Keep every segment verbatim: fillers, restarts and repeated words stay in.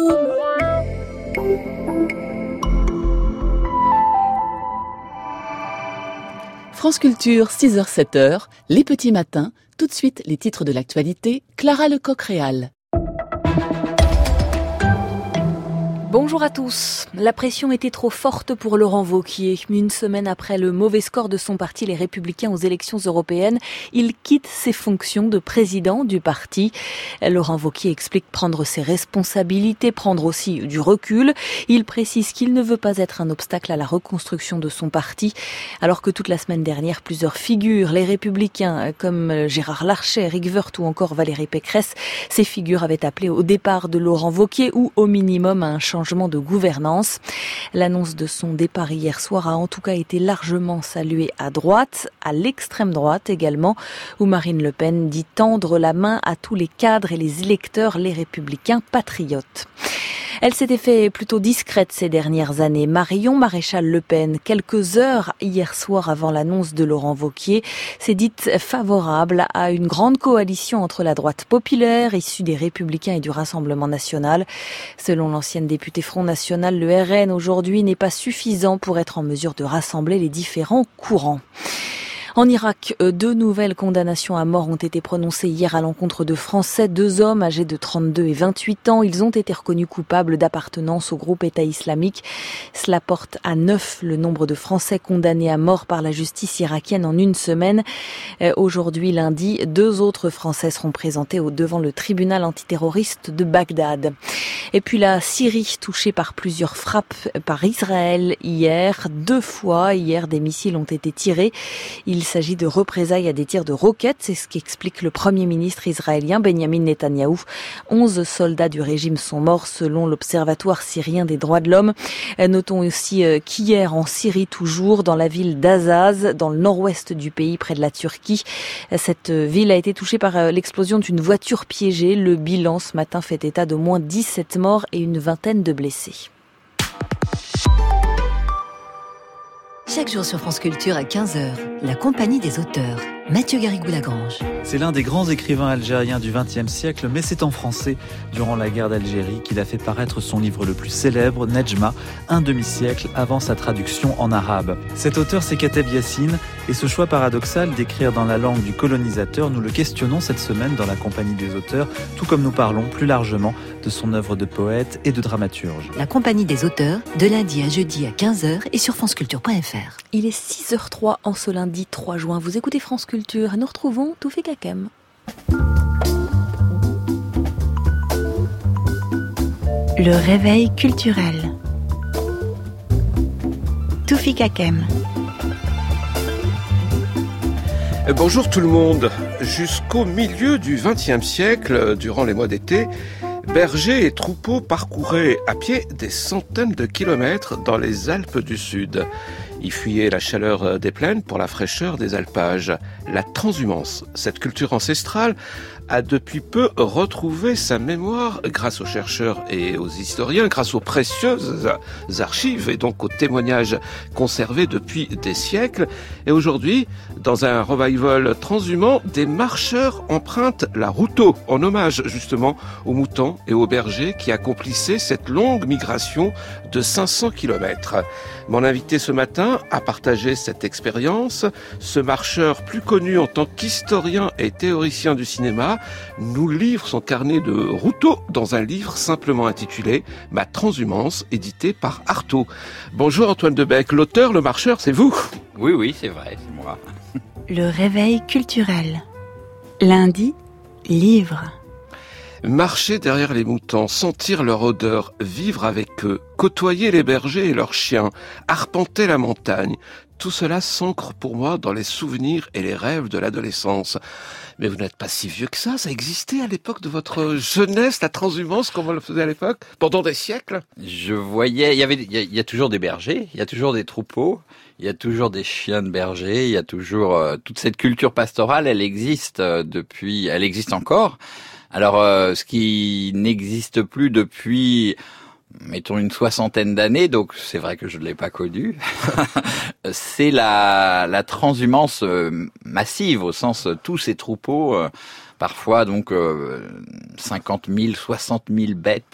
France Culture, six heures sept heures, les petits matins, tout de suite les titres de l'actualité, Clara Lecoq-Réal. Bonjour à tous. La pression était trop forte pour Laurent Wauquiez. Une semaine après le mauvais score de son parti Les Républicains aux élections européennes, il quitte ses fonctions de président du parti. Laurent Wauquiez explique prendre ses responsabilités, prendre aussi du recul. Il précise qu'il ne veut pas être un obstacle à la reconstruction de son parti, alors que toute la semaine dernière, plusieurs figures, les Républicains, comme Gérard Larcher, Éric Woerth ou encore Valérie Pécresse, ces figures avaient appelé au départ de Laurent Wauquiez ou au minimum à un changement changement de gouvernance. L'annonce de son départ hier soir a en tout cas été largement saluée à droite, à l'extrême droite également, où Marine Le Pen dit tendre la main à tous les cadres et les électeurs, les républicains patriotes. Elle s'était fait plutôt discrète ces dernières années. Marion Maréchal Le Pen, quelques heures hier soir avant l'annonce de Laurent Wauquiez, s'est dite favorable à une grande coalition entre la droite populaire, issue des Républicains et du Rassemblement national. Selon l'ancienne députée Front National, le R N aujourd'hui n'est pas suffisant pour être en mesure de rassembler les différents courants. En Irak, deux nouvelles condamnations à mort ont été prononcées hier à l'encontre de Français. Deux hommes âgés de trente-deux et vingt-huit ans. Ils ont été reconnus coupables d'appartenance au groupe État islamique. Cela porte à neuf le nombre de Français condamnés à mort par la justice irakienne en une semaine. Aujourd'hui, lundi, deux autres Français seront présentés devant le tribunal antiterroriste de Bagdad. Et puis la Syrie, touchée par plusieurs frappes par Israël hier. Deux fois, hier, des missiles ont été tirés. Il Il s'agit de représailles à des tirs de roquettes, c'est ce qu'explique le Premier ministre israélien Benjamin Netanyahou. Onze soldats du régime sont morts selon l'Observatoire syrien des droits de l'homme. Notons aussi qu'hier en Syrie toujours, dans la ville d'Azaz, dans le nord-ouest du pays, près de la Turquie, cette ville a été touchée par l'explosion d'une voiture piégée. Le bilan ce matin fait état d'au moins dix-sept morts et une vingtaine de blessés. Chaque jour sur France Culture à quinze heures, la compagnie des auteurs, Mathieu Garrigou-Lagrange. C'est l'un des grands écrivains algériens du vingtième siècle, mais c'est en français, durant la guerre d'Algérie, qu'il a fait paraître son livre le plus célèbre, Nedjma, un demi-siècle avant sa traduction en arabe. Cet auteur, c'est Kateb Yassine, et ce choix paradoxal d'écrire dans la langue du colonisateur, nous le questionnons cette semaine dans la compagnie des auteurs, tout comme nous parlons plus largement de son œuvre de poète et de dramaturge. La compagnie des auteurs, de lundi à jeudi à quinze heures et sur franceculture point f r. Il est six heures trois en ce lundi trois juin. Vous écoutez France Culture et nous retrouvons Toufik Hakem. Le réveil culturel. Toufik Hakem. Bonjour tout le monde. Jusqu'au milieu du vingtième siècle, durant les mois d'été, bergers et troupeaux parcouraient à pied des centaines de kilomètres dans les Alpes du Sud. Ils fuyaient la chaleur des plaines pour la fraîcheur des alpages. La transhumance, cette culture ancestrale, a depuis peu retrouvé sa mémoire grâce aux chercheurs et aux historiens, grâce aux précieuses archives et donc aux témoignages conservés depuis des siècles. Et aujourd'hui, dans un revival transhumant, des marcheurs empruntent la Routo en hommage justement aux moutons et aux bergers qui accomplissaient cette longue migration de cinq cents kilomètres. Mon invité ce matin a partagé cette expérience. Ce marcheur, plus connu en tant qu'historien et théoricien du cinéma, nous livre son carnet de Routo dans un livre simplement intitulé « Ma transhumance », édité par Artaud. Bonjour Antoine Debec, l'auteur, le marcheur, c'est vous? Oui, oui, c'est vrai, c'est moi. Le réveil culturel. Lundi, livre. Marcher derrière les moutons, sentir leur odeur, vivre avec eux, côtoyer les bergers et leurs chiens, arpenter la montagne, tout cela s'ancre pour moi dans les souvenirs et les rêves de l'adolescence. Mais vous n'êtes pas si vieux que ça, ça existait à l'époque de votre jeunesse, la transhumance, comme on le faisait à l'époque, pendant des siècles? Je voyais, il y avait, il y a, il y a toujours des bergers, il y a toujours des troupeaux, il y a toujours des chiens de berger, il y a toujours, euh, toute cette culture pastorale, elle existe euh, depuis, elle existe encore. Alors, euh, ce qui n'existe plus depuis, mettons, une soixantaine d'années, donc c'est vrai que je ne l'ai pas connu, c'est la, la transhumance euh, massive, au sens, euh, tous ces troupeaux, euh, parfois donc euh, cinquante mille, soixante mille bêtes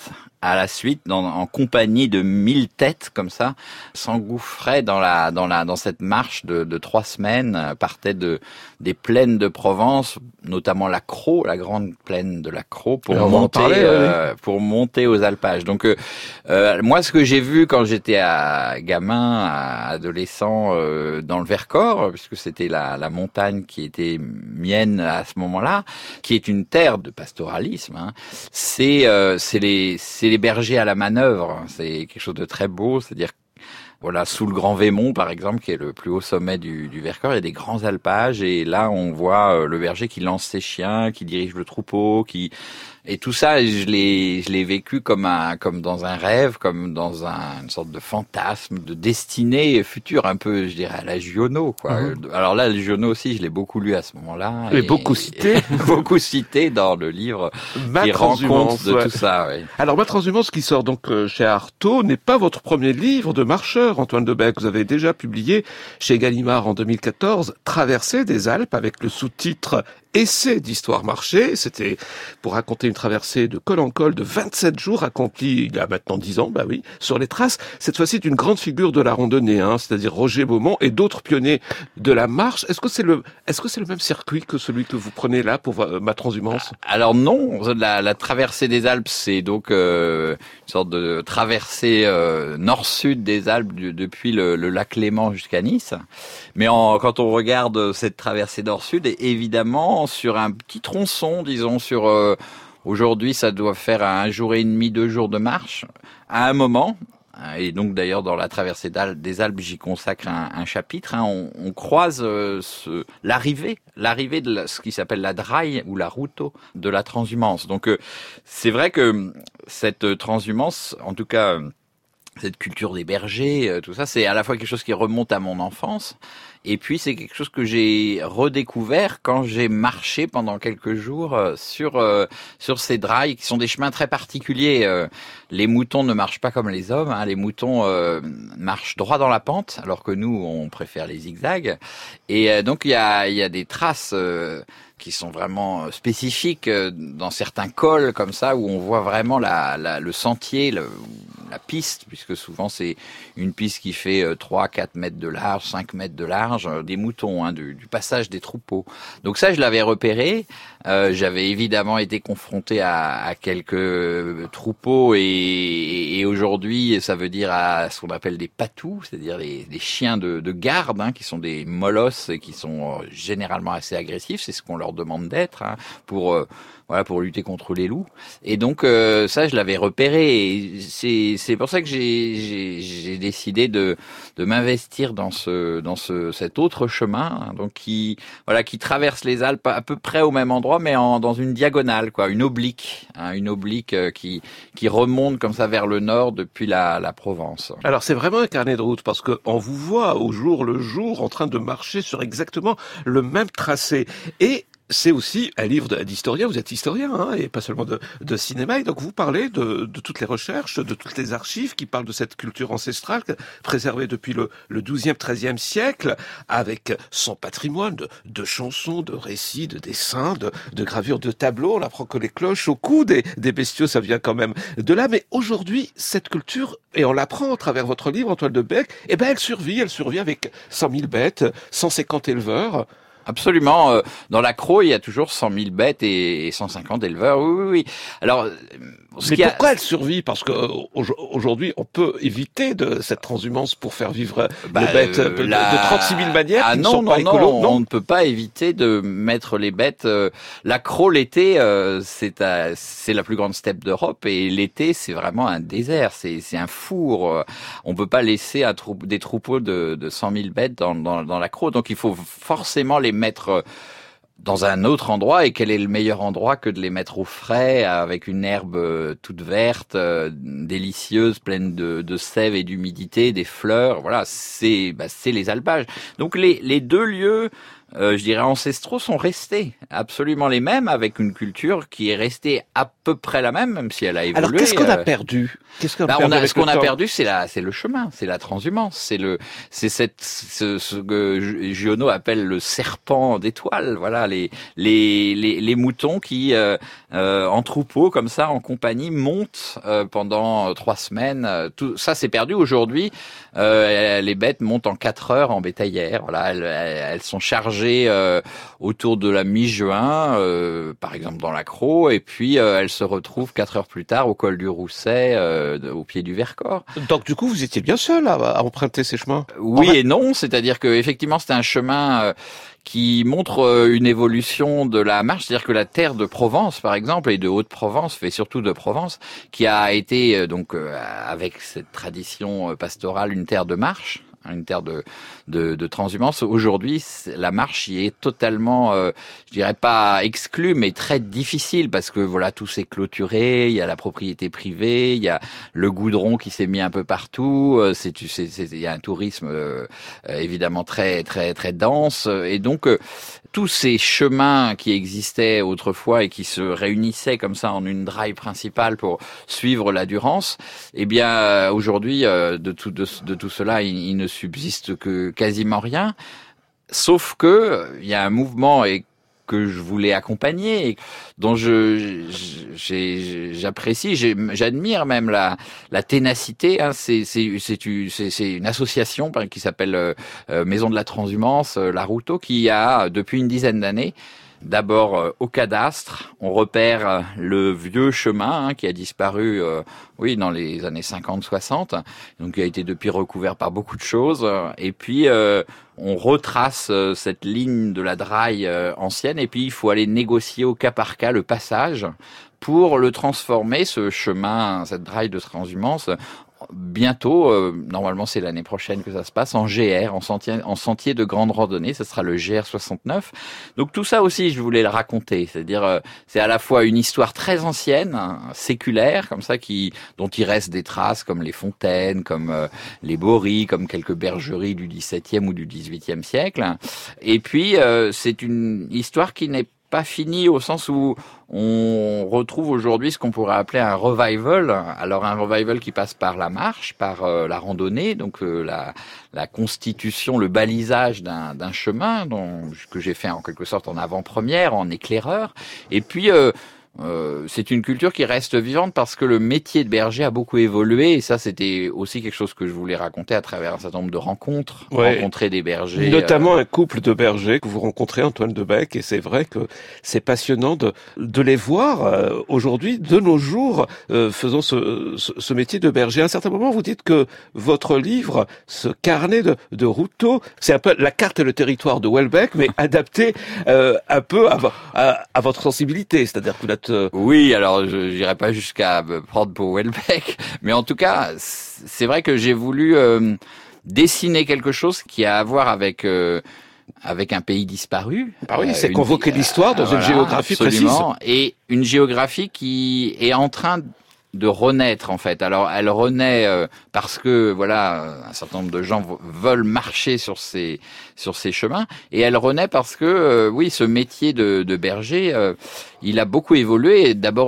à la suite, dans, en compagnie de mille têtes comme ça, s'engouffraient dans la, dans la, dans cette marche de, de trois semaines, euh, partaient de des plaines de Provence, notamment la Crau, la grande plaine de la Crau, pour Alors, monter, parler, euh, oui. pour monter aux alpages. Donc, euh, euh, moi, ce que j'ai vu quand j'étais à gamin, à adolescent, euh, dans le Vercors, puisque c'était la, la montagne qui était mienne à ce moment-là, qui est une terre de pastoralisme, hein, c'est, euh, c'est les, c'est les bergers à la manœuvre. C'est quelque chose de très beau, c'est-à-dire voilà, sous le Grand Vémont, par exemple, qui est le plus haut sommet du, du Vercors, il y a des grands alpages, et là, on voit euh, le berger qui lance ses chiens, qui dirige le troupeau, qui et tout ça, je l'ai, je l'ai vécu comme un, comme dans un rêve, comme dans un, une sorte de fantasme, de destinée future, un peu, je dirais, à la Giono, quoi. Mm-hmm. Alors là, le Giono aussi, je l'ai beaucoup lu à ce moment-là. Et, et beaucoup cité. beaucoup cité dans le livre Ma qui rend compte de ouais. tout ça, oui. Alors, Ma transhumance, qui sort donc chez Artaud, n'est pas votre premier livre de marcheur, Antoine Debec. Vous avez déjà publié chez Gallimard en deux mille quatorze, Traversée des Alpes, avec le sous-titre Essai d'histoire marché. C'était pour raconter une traversée de col en col de vingt-sept jours accomplie il y a maintenant dix ans, bah oui, sur les traces, cette fois-ci d'une grande figure de la randonnée, hein, c'est-à-dire Roger Beaumont et d'autres pionniers de la marche. Est-ce que c'est le, est-ce que c'est le même circuit que celui que vous prenez là pour euh, Ma transhumance? Alors non, la, la traversée des Alpes, c'est donc euh, une sorte de traversée euh, nord-sud des Alpes du, depuis le, le lac Léman jusqu'à Nice. Mais en, quand on regarde cette traversée nord-sud, évidemment, sur un petit tronçon, disons, sur euh, aujourd'hui, ça doit faire un jour et demi, deux jours de marche, à un moment. Et donc d'ailleurs dans la traversée des Alpes, j'y consacre un, un chapitre. Hein, on, on croise euh, ce, l'arrivée, l'arrivée de la, ce qui s'appelle la Draille ou la Routo de la transhumance. Donc euh, c'est vrai que cette transhumance, en tout cas euh, cette culture des bergers, euh, tout ça, c'est à la fois quelque chose qui remonte à mon enfance. Et puis c'est quelque chose que j'ai redécouvert quand j'ai marché pendant quelques jours euh, sur euh, sur ces drailles qui sont des chemins très particuliers. Euh, les moutons ne marchent pas comme les hommes, hein. Les moutons euh, marchent droit dans la pente, alors que nous on préfère les zigzags. Et euh, donc il y a il y a des traces euh, qui sont vraiment spécifiques euh, dans certains cols comme ça où on voit vraiment la, la le sentier, le, la piste, puisque souvent c'est une piste qui fait trois à quatre mètres de large, cinq mètres de large, des moutons, hein, du, du passage des troupeaux. Donc ça, je l'avais repéré. Euh, j'avais évidemment été confronté à, à quelques troupeaux et, et aujourd'hui, ça veut dire à ce qu'on appelle des patous, c'est-à-dire des, des chiens de, de garde, hein, qui sont des molosses et qui sont généralement assez agressifs. C'est ce qu'on leur demande d'être, hein, pour euh, voilà, pour lutter contre les loups. Et donc euh, ça, je l'avais repéré. Et c'est c'est pour ça que j'ai j'ai, j'ai décidé de de m'investir dans ce dans ce cet autre chemin, hein, donc qui voilà qui traverse les Alpes à peu près au même endroit, mais en dans une diagonale, quoi, une oblique, hein, une oblique euh, qui qui remonte comme ça vers le nord depuis la la Provence. Alors c'est vraiment un carnet de route parce que on vous voit au jour le jour en train de marcher sur exactement le même tracé. Et c'est aussi un livre d'historien, vous êtes historien, hein, et pas seulement de, de cinéma, et donc vous parlez de, de toutes les recherches, de toutes les archives qui parlent de cette culture ancestrale préservée depuis le, le douzième, treizième siècle, avec son patrimoine de, de chansons, de récits, de dessins, de, de gravures, de tableaux. On apprend que les cloches au cou des, des bestiaux, ça vient quand même de là. Mais aujourd'hui, cette culture, et on l'apprend à travers votre livre, Antoine Debec, eh ben elle survit, elle survit avec cent mille bêtes, cent cinquante éleveurs. Absolument. Dans la Crau, il y a toujours cent mille bêtes et cent cinquante éleveurs. Oui, oui, oui. Alors, ce mais pourquoi a... elle survit? Parce que aujourd'hui, on peut éviter de cette transhumance pour faire vivre bah, les bêtes euh, la... de trente-six mille manières. Ah qui non, ne sont non, pas écolo, non, non, on ne peut pas éviter de mettre les bêtes. La Crau l'été, c'est à... c'est la plus grande steppe d'Europe, et l'été, c'est vraiment un désert. C'est c'est un four. On peut pas laisser un trou... des troupeaux de, de cent mille bêtes dans, dans dans la Crau. Donc il faut forcément les mettre dans un autre endroit. Et quel est le meilleur endroit que de les mettre au frais, avec une herbe toute verte, délicieuse, pleine de, de sève et d'humidité, des fleurs. Voilà, c'est bah, c'est les alpages. Donc les les deux lieux, Euh, je dirais ancestraux, sont restés absolument les mêmes, avec une culture qui est restée à peu près la même, même si elle a évolué. Alors qu'est-ce qu'on a perdu? Qu'est-ce qu'on a bah, perdu on a, ce qu'on a temps perdu, c'est la, c'est le chemin, c'est la transhumance, c'est le, c'est cette, ce, ce que Giono appelle le serpent d'étoiles. Voilà, les, les, les, les moutons qui, euh, euh, en troupeau comme ça, en compagnie, montent euh, pendant trois semaines. Tout ça, c'est perdu aujourd'hui. Euh, les bêtes montent en quatre heures en bétaillère. Voilà, elles, elles sont chargées euh, autour de la mi-juin, euh, par exemple dans l'Accro, et puis euh, elles se retrouvent quatre heures plus tard au col du Rousset, euh, au pied du Vercors. Donc du coup, vous étiez bien seul à, à emprunter ces chemins? Oui et non, c'est-à-dire que effectivement, c'était un chemin euh, qui montre une évolution de la marche, c'est-à-dire que la terre de Provence, par exemple, et de Haute-Provence, fait surtout de Provence, qui a été donc avec cette tradition pastorale une terre de marche, une terre de, de, de transhumance. Aujourd'hui, la marche y est totalement, euh, je dirais pas exclue, mais très difficile parce que voilà, tout s'est clôturé. Il y a la propriété privée, il y a le goudron qui s'est mis un peu partout. C'est, c'est, c'est il y a un tourisme euh, évidemment très, très, très dense. Et donc, euh, tous ces chemins qui existaient autrefois et qui se réunissaient comme ça en une drive principale pour suivre la Durance, eh bien, aujourd'hui, euh, de tout, de, de tout cela, il, il ne subsiste que quasiment rien, sauf que il y a un mouvement et que je voulais accompagner et dont je j'ai, j'apprécie, j'ai, j'admire même la la ténacité. Hein, c'est c'est c'est c'est c'est une association qui s'appelle euh, Maison de la Transhumance, euh, la Routeau, qui a depuis une dizaine d'années. D'abord euh, au cadastre, on repère euh, le vieux chemin hein, qui a disparu, euh, oui, dans les années cinquante soixante, donc qui a été depuis recouvert par beaucoup de choses. Et puis euh, on retrace euh, cette ligne de la draille euh, ancienne, et puis il faut aller négocier au cas par cas le passage pour le transformer, ce chemin, cette draille de transhumance. Bientôt, euh, normalement c'est l'année prochaine que ça se passe, en G R, en sentier, en sentier de grande randonnée, ce sera le G R soixante-neuf. Donc tout ça aussi, je voulais le raconter, c'est-à-dire euh, c'est à la fois une histoire très ancienne, hein, séculaire, comme ça, qui dont il reste des traces, comme les fontaines, comme euh, les bories, comme quelques bergeries du dix-septième ou du dix-huitième siècle. Et puis euh, c'est une histoire qui n'est pas fini au sens où on retrouve aujourd'hui ce qu'on pourrait appeler un revival. Alors un revival qui passe par la marche, par euh, la randonnée, donc euh, la, la constitution, le balisage d'un, d'un chemin dont, que j'ai fait en quelque sorte en avant-première, en éclaireur. Et puis euh, Euh, c'est une culture qui reste vivante parce que le métier de berger a beaucoup évolué, et ça c'était aussi quelque chose que je voulais raconter à travers un certain nombre de rencontres, ouais. rencontrer des bergers. Notamment euh... un couple de bergers que vous rencontrez, Antoine Debec, et c'est vrai que c'est passionnant de, de les voir euh, aujourd'hui, de nos jours, euh, faisant ce, ce, ce métier de berger. À un certain moment, vous dites que votre livre, ce carnet de, de Routeau, c'est un peu la carte et le territoire de Houellebecq, mais adapté euh, un peu à, à, à votre sensibilité, c'est-à-dire que vous êtes Oui, alors je n'irai pas jusqu'à me prendre pour Houellebecq, mais en tout cas, c'est vrai que j'ai voulu euh, dessiner quelque chose qui a à voir avec euh, avec un pays disparu. Ah oui, euh, c'est une, convoquer l'histoire dans euh, une voilà, géographie absolument, précise. Et une géographie qui est en train de renaître en fait. Alors elle renaît euh, parce que voilà, un certain nombre de gens v- veulent marcher sur ces sur ces chemins, et elle renaît parce que euh, oui, ce métier de, de berger, euh, il a beaucoup évolué. D'abord,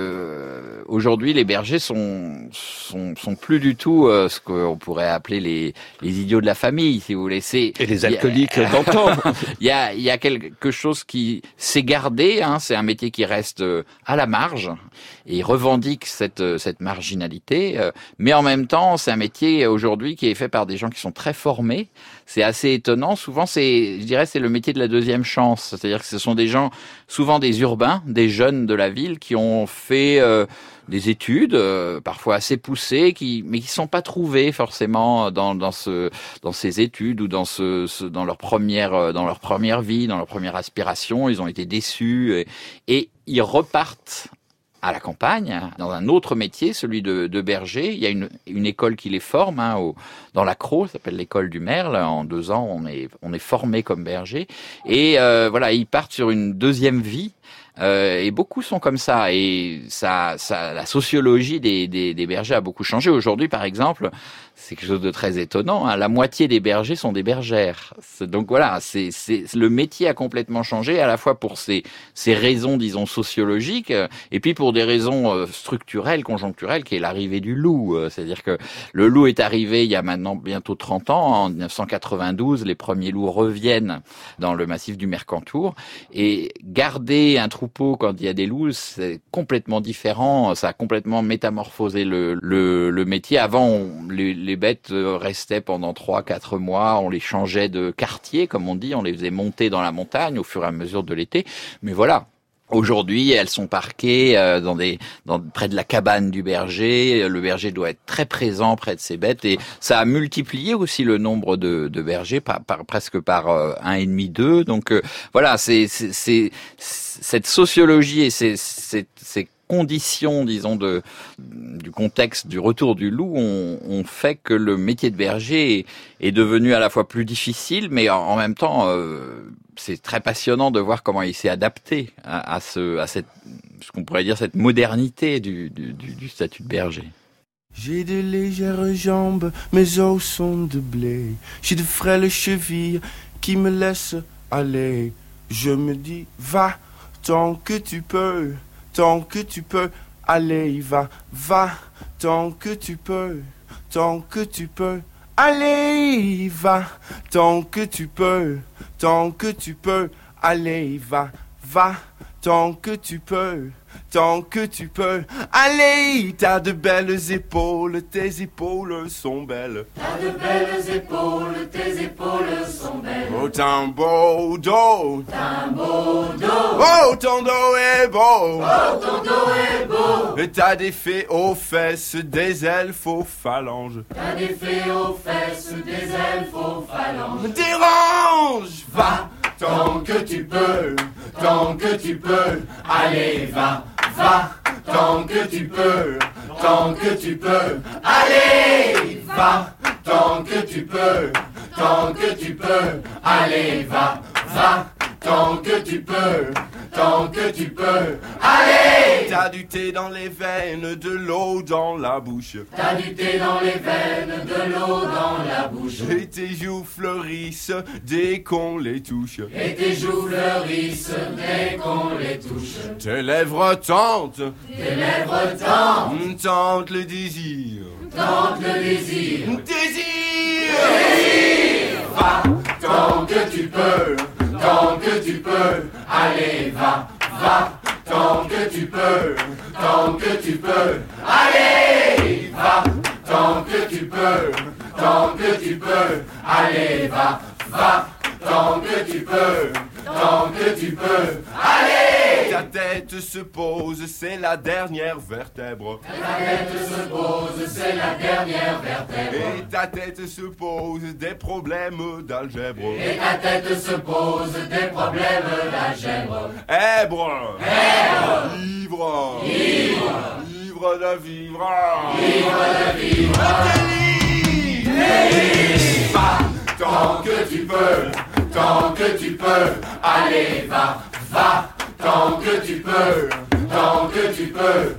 euh, aujourd'hui, les bergers sont sont sont plus du tout euh, ce qu'on pourrait appeler les les idiots de la famille, si vous voulez. C'est et les alcooliques a, d'antan. Il y a il y a quelque chose qui s'est gardé. Hein, c'est un métier qui reste à la marge et revendique cette cette marginalité, euh, mais en même temps, c'est un métier aujourd'hui qui est fait par des gens qui sont très formés. C'est assez étonnant. Souvent, c'est, je dirais, c'est le métier de la deuxième chance. C'est-à-dire que ce sont des gens, souvent des urbains, des jeunes de la ville, qui ont fait euh, des études, euh, parfois assez poussées, qui, mais qui sont pas trouvés forcément dans dans ce dans ces études ou dans ce, ce dans leur première dans leur première vie, dans leur première aspiration. Ils ont été déçus et, et ils repartent à la campagne, dans un autre métier, celui de, de berger. Il y a une, une école qui les forme, hein, au, dans l'Accro, ça s'appelle l'école du Merle. En deux ans, on est, on est formé comme berger. Et euh, voilà, ils partent sur une deuxième vie. Euh, et beaucoup sont comme ça. Et ça, ça, la sociologie des, des, des bergers a beaucoup changé. Aujourd'hui, par exemple, c'est quelque chose de très étonnant, hein, la moitié des bergers sont des bergères. C'est, donc voilà, c'est, c'est, le métier a complètement changé, à la fois pour ces, ces raisons, disons, sociologiques, et puis pour des raisons euh, structurelles, conjoncturelles, qui est l'arrivée du loup. Euh, c'est-à-dire que le loup est arrivé il y a maintenant bientôt trente ans. En dix-neuf cent quatre-vingt-douze, les premiers loups reviennent dans le massif du Mercantour. Et garder un troupeau troupeau quand il y a des loups, c'est complètement différent. Ça a complètement métamorphosé le, le, le métier. Avant, on, les, les bêtes restaient pendant trois, quatre mois. On les changeait de quartier, comme on dit. On les faisait monter dans la montagne au fur et à mesure de l'été. Mais voilà. Aujourd'hui, elles sont parquées euh, dans des, dans, près de la cabane du berger. Le berger doit être très présent près de ses bêtes, et ça a multiplié aussi le nombre de, de bergers, par, par, presque par euh, un et demi, deux. Donc euh, voilà, c'est, c'est, c'est, cette sociologie et ces, ces, ces conditions, disons, de, du contexte du retour du loup ont, ont fait que le métier de berger est, est devenu à la fois plus difficile, mais en, en même temps, euh, c'est très passionnant de voir comment il s'est adapté à, à ce, à cette, ce qu'on pourrait dire, cette modernité du, du, du, du statut de berger. J'ai de légères jambes, mes os sont de blé. J'ai de frêles chevilles qui me laissent aller. Je me dis, va, tant que tu peux, tant que tu peux. Allez, va, va, tant que tu peux, tant que tu peux. Allez, va, tant que tu peux, tant que tu peux. Allez, va, va, tant que tu peux, tant que tu peux. Allez, t'as de belles épaules, tes épaules sont belles. T'as de belles épaules, tes épaules sont belles. Oh, t'as un beau dos, t'as un beau dos. Oh, ton dos est beau, oh, ton dos est beau. Et t'as des fées aux fesses, des elfes aux phalanges. T'as des fées aux fesses, des elfes aux phalanges. Me dérange, va, tant que tu peux, tant que tu peux. Allez, va, va, tant que tu peux, tant que tu peux. Allez, va, tant que tu peux, tant que tu peux. Allez, va, va, tant que tu peux, tant que tu peux. Allez! T'as du thé dans les veines, de l'eau dans la bouche. T'as du thé dans les veines, de l'eau dans la bouche. Et tes joues fleurissent dès qu'on les touche. Et tes joues fleurissent dès qu'on les touche. Tes lèvres tentent, tes lèvres tentent, tentent le désir. Tente le désir. Désir! Désir! Va, tant que tu peux, tant que tu peux. Allez, va, va, tant que tu peux, tant que tu peux. Allez, va, tant que tu peux, tant que tu peux. Allez, va, va, tant que tu peux, tant que tu peux. Allez! Ta tête se pose, c'est la dernière vertèbre. Ta tête se pose, c'est la dernière vertèbre. Et ta tête se pose des problèmes d'algèbre. Et ta tête se pose des problèmes d'algèbre. Èbre, Èbre, ivre, ivre, ivre de vivre, ivre de vivre. Délice, délice. Va, tant que tu peux, tant que tu peux. Allez, va, va, tant que tu peux, tant que tu peux.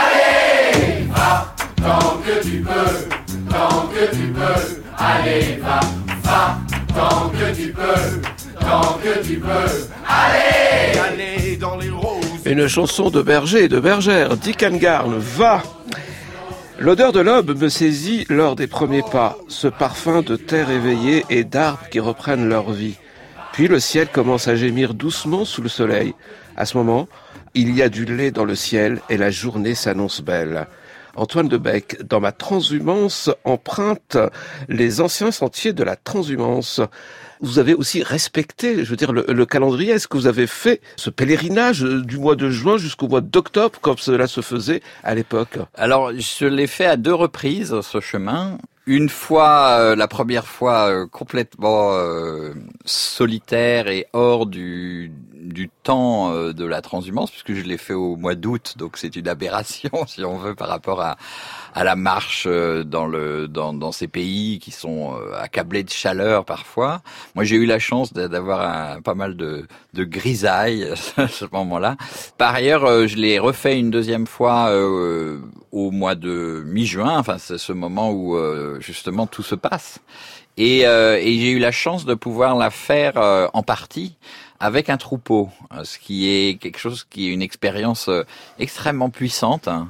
Allez, va, tant que tu peux, tant que tu peux. Allez, va, va, tant que tu peux, tant que tu peux. Allez, allez dans les roses. Une chanson de berger et de bergère, Dick Angarn, va. L'odeur de l'aube me saisit lors des premiers pas, ce parfum de terre éveillée et d'arbres qui reprennent leur vie. Puis le ciel commence à gémir doucement sous le soleil. À ce moment, il y a du lait dans le ciel et la journée s'annonce belle. Antoine de Bec, dans ma transhumance, emprunte les anciens sentiers de la transhumance. Vous avez aussi respecté, je veux dire, le, le calendrier. Est-ce que vous avez fait ce pèlerinage du mois de juin jusqu'au mois d'octobre, comme cela se faisait à l'époque? Alors, je l'ai fait à deux reprises, ce chemin. Une fois, euh, la première fois, euh, complètement euh, solitaire et hors du, du temps euh, de la transhumance, puisque je l'ai fait au mois d'août, donc c'est une aberration, si on veut, par rapport à, à la marche euh, dans, le, dans, dans ces pays qui sont euh, accablés de chaleur parfois. Moi, j'ai eu la chance d'avoir un, pas mal de, de grisailles à ce moment-là. Par ailleurs, euh, je l'ai refait une deuxième fois euh, au mois de mi-juin, enfin c'est ce moment où euh, justement tout se passe. Et, euh, et j'ai eu la chance de pouvoir la faire euh, en partie avec un troupeau, ce qui est quelque chose qui est une expérience euh, extrêmement puissante. Hein.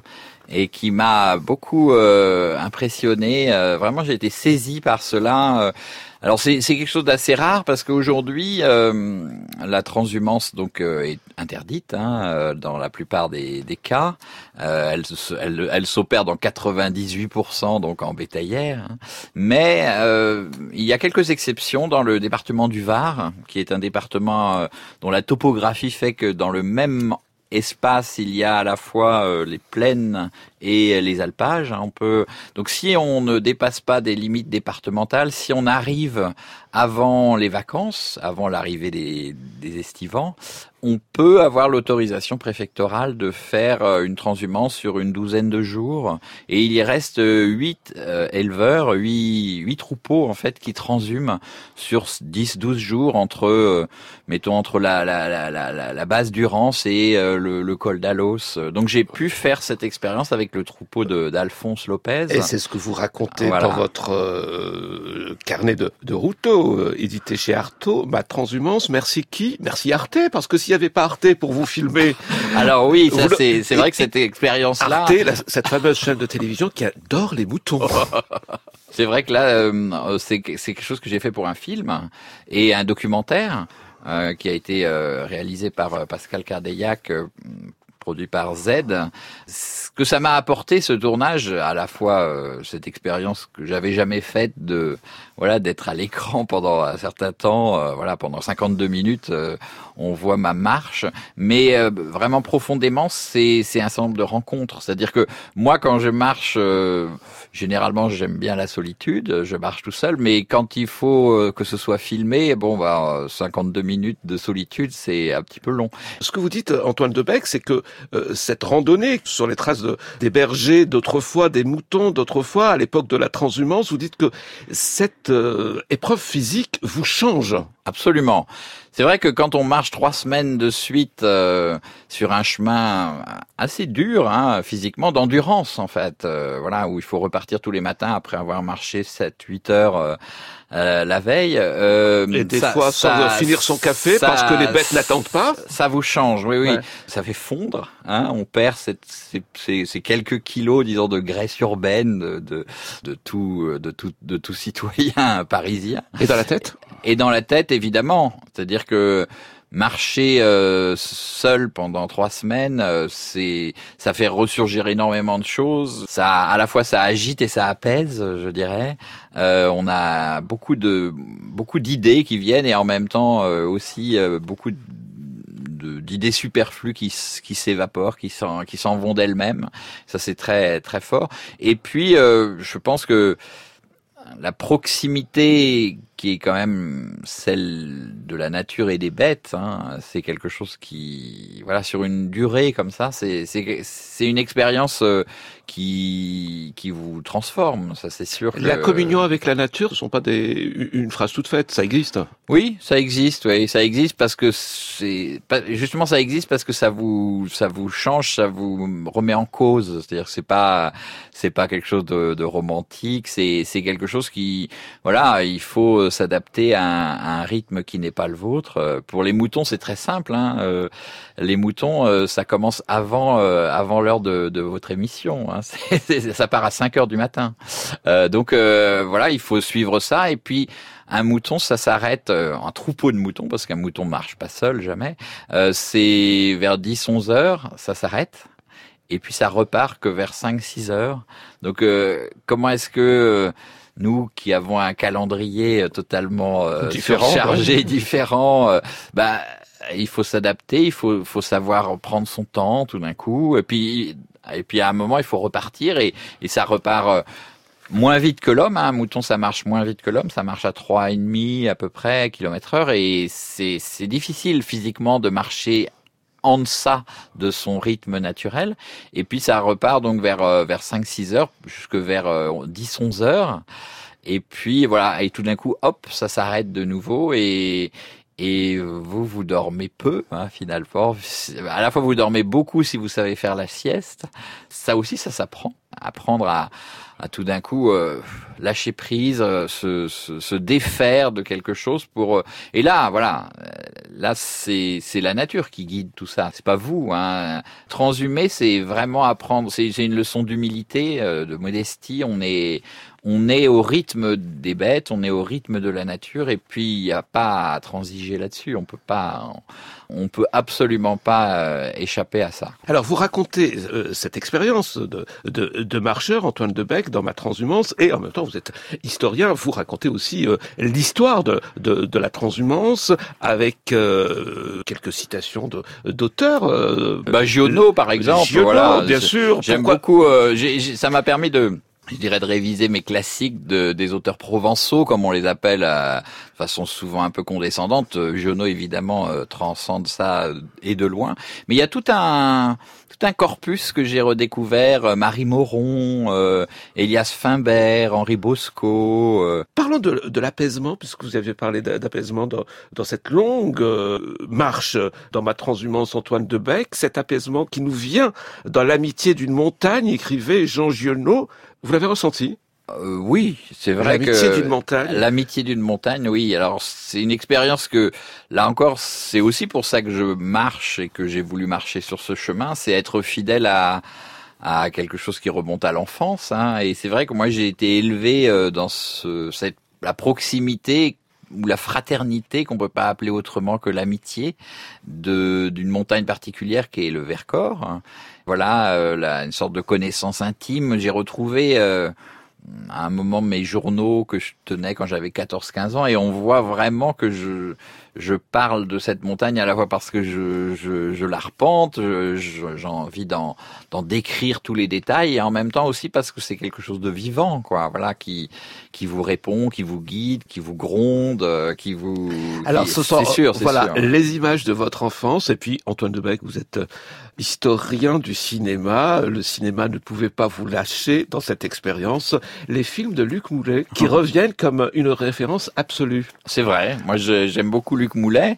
et qui m'a beaucoup euh, impressionné. Euh, vraiment, j'ai été saisi par cela. Euh, Alors c'est, c'est quelque chose d'assez rare parce qu'aujourd'hui euh, la transhumance donc euh, est interdite hein, euh, dans la plupart des, des cas. Euh, elle, elle, elle s'opère dans quatre-vingt-dix-huit pour cent donc en bétaillère. Hein. Mais euh, il y a quelques exceptions dans le département du Var, qui est un département euh, dont la topographie fait que dans le même espace, il y a à la fois euh, les plaines et les alpages. On peut donc si on ne dépasse pas des limites départementales, si on arrive avant les vacances, avant l'arrivée des, des estivants, on peut avoir l'autorisation préfectorale de faire une transhumance sur une douzaine de jours. Et il y reste huit euh, éleveurs, huit, huit troupeaux en fait qui transhument sur dix, douze jours entre, euh, mettons entre la, la, la, la, la base du Rance et euh, le, le col d'Alos. Donc j'ai pu faire cette expérience avec le troupeau de, d'Alphonse Lopez. Et c'est ce que vous racontez voilà. dans votre euh, carnet de, de Routot, euh, édité chez Artaud. Ma transhumance, merci qui? Merci Arte, parce que s'il n'y avait pas Arte pour vous filmer... Alors oui, ça, vous c'est, c'est vrai que cette expérience-là... Arte, la, cette fameuse chaîne de télévision qui adore les moutons. C'est vrai que là, euh, c'est, c'est quelque chose que j'ai fait pour un film et un documentaire euh, qui a été euh, réalisé par euh, Pascal Cardeillac, euh, produit par Z. Ce que ça m'a apporté, ce tournage, à la fois euh, cette expérience que j'avais jamais faite de voilà d'être à l'écran pendant un certain temps, euh, voilà pendant cinquante-deux minutes, euh, on voit ma marche, mais euh, vraiment profondément, c'est c'est un certain nombre de rencontres. C'est-à-dire que moi, quand je marche, euh, généralement, j'aime bien la solitude, je marche tout seul, mais quand il faut euh, que ce soit filmé, bon, bah cinquante-deux minutes de solitude, c'est un petit peu long. Ce que vous dites, Antoine Debec, c'est que euh, cette randonnée sur les traces de, des bergers d'autrefois, des moutons d'autrefois, à l'époque de la transhumance, vous dites que cette euh, épreuve physique vous change. Absolument. C'est vrai que quand on marche trois semaines de suite euh, sur un chemin assez dur, hein, physiquement, d'endurance en fait, euh, voilà, où il faut repartir tous les matins après avoir marché sept huit heures euh, euh, la veille. Euh, Et des ça, fois sans ça, finir son café ça, parce que les bêtes n'attendent pas. Ça vous change, oui, oui. Ouais. Ça fait fondre, hein, on perd cette, ces, ces, ces quelques kilos, disons, de graisse urbaine de, de, de tout, de tout, de tout citoyen parisien. Et dans la tête? Et dans la tête, évidemment. C'est-à-dire que marcher euh, seul pendant trois semaines, euh, c'est, ça fait ressurgir énormément de choses. Ça, à la fois, ça agite et ça apaise, je dirais. Euh, on a beaucoup de, beaucoup d'idées qui viennent et en même temps euh, aussi euh, beaucoup de, de, d'idées superflues qui, qui s'évaporent, qui s'en, qui s'en vont d'elles-mêmes. Ça, c'est très, très fort. Et puis, euh, je pense que la proximité qui est quand même celle de la nature et des bêtes, hein, c'est quelque chose qui, voilà, sur une durée comme ça, c'est c'est c'est une expérience euh, qui qui vous transforme, ça c'est sûr. Que... La communion avec la nature, ce sont pas des une phrase toute faite, ça existe. Oui, ça existe, oui, ça existe parce que c'est justement ça existe parce que ça vous ça vous change, ça vous remet en cause, c'est-à-dire que c'est pas c'est pas quelque chose de, de romantique, c'est c'est quelque chose qui, voilà, il faut s'adapter à un, à un rythme qui n'est pas le vôtre. Pour les moutons, c'est très simple, hein. Euh, les moutons, euh, ça commence avant euh, avant l'heure de, de votre émission, hein. C'est, c'est, ça part à cinq heures du matin. Euh, donc euh, voilà, il faut suivre ça. Et puis un mouton, ça s'arrête, euh, un troupeau de moutons, parce qu'un mouton marche pas seul jamais. Euh, c'est vers dix onze heures, ça s'arrête. Et puis ça repart que vers cinq six heures. Donc euh, comment est-ce que euh, nous qui avons un calendrier totalement euh, différent, surchargé, ouais. différent, euh, bah il faut s'adapter, il faut faut savoir prendre son temps tout d'un coup, et puis et puis à un moment il faut repartir et et ça repart euh, moins vite que l'homme, hein. Un mouton ça marche moins vite que l'homme, ça marche à trois et demi à peu près kilomètres heure, et c'est c'est difficile physiquement de marcher en deçà de son rythme naturel. Et puis ça repart donc vers euh, vers cinq six heures jusque vers euh, dix onze heures. Et puis voilà, et tout d'un coup hop, ça s'arrête de nouveau et et vous vous dormez peu, hein, finalement. À la fois vous dormez beaucoup si vous savez faire la sieste. Ça aussi, ça s'apprend. Apprendre à à tout d'un coup euh, lâcher prise, euh, se, se, se défaire de quelque chose pour euh, et là voilà, là, c'est c'est la nature qui guide tout ça. C'est pas vous. Hein. Transhumer, c'est vraiment apprendre. C'est, c'est une leçon d'humilité, euh, de modestie. On est on est au rythme des bêtes, on est au rythme de la nature, et puis il n'y a pas à transiger là-dessus. On peut pas, on peut absolument pas euh, échapper à ça. Alors vous racontez euh, cette expérience de, de de marcheur, Antoine de Becque, dans Ma transhumance, et en même temps vous êtes historien. Vous racontez aussi euh, l'histoire de, de de la transhumance avec euh, quelques citations de d'auteurs. Euh, bah Giono par exemple. Giono, voilà, bien sûr. J'aime Pourquoi... beaucoup. Euh, j'ai, j'ai, ça m'a permis de je dirais de réviser mes classiques de, des auteurs provençaux, comme on les appelle, euh, de façon souvent un peu condescendante. Giono, évidemment, euh, transcende ça euh, et de loin. Mais il y a tout un tout un corpus que j'ai redécouvert. Euh, Marie Moron, euh, Elias Fimbert, Henri Bosco. Euh. Parlons de, de l'apaisement, puisque vous aviez parlé d'apaisement dans, dans cette longue euh, marche dans Ma transhumance, Antoine de Becque. Cet apaisement qui nous vient dans l'amitié d'une montagne, écrivait Jean Giono. Vous l'avez ressenti ? euh, Oui, c'est vrai que... L'amitié d'une montagne. L'amitié d'une montagne, oui. Alors, c'est une expérience que, là encore, c'est aussi pour ça que je marche et que j'ai voulu marcher sur ce chemin, c'est être fidèle à, à quelque chose qui remonte à l'enfance. Hein. Et c'est vrai que moi, j'ai été élevé dans ce, cette, la proximité ou la fraternité, qu'on peut pas appeler autrement que l'amitié, de d'une montagne particulière qui est le Vercors. Voilà, euh, là, une sorte de connaissance intime. J'ai retrouvé euh, à un moment mes journaux que je tenais quand j'avais quatorze quinze ans, et on voit vraiment que je je parle de cette montagne à la fois parce que je je, je l'arpente, je, je, j'ai envie d'en d'en décrire tous les détails, et en même temps aussi parce que c'est quelque chose de vivant, quoi. Voilà, qui qui vous répond, qui vous guide, qui vous gronde, qui vous. Alors, qui, ce soir, c'est sûr, c'est voilà sûr. Les images de votre enfance, et puis Antoine de Becque, vous êtes historien du cinéma. Le cinéma ne pouvait pas vous lâcher dans cette expérience. Les films de Luc Moulet qui reviennent comme une référence absolue. C'est vrai. Moi, je, j'aime beaucoup Luc Moulet,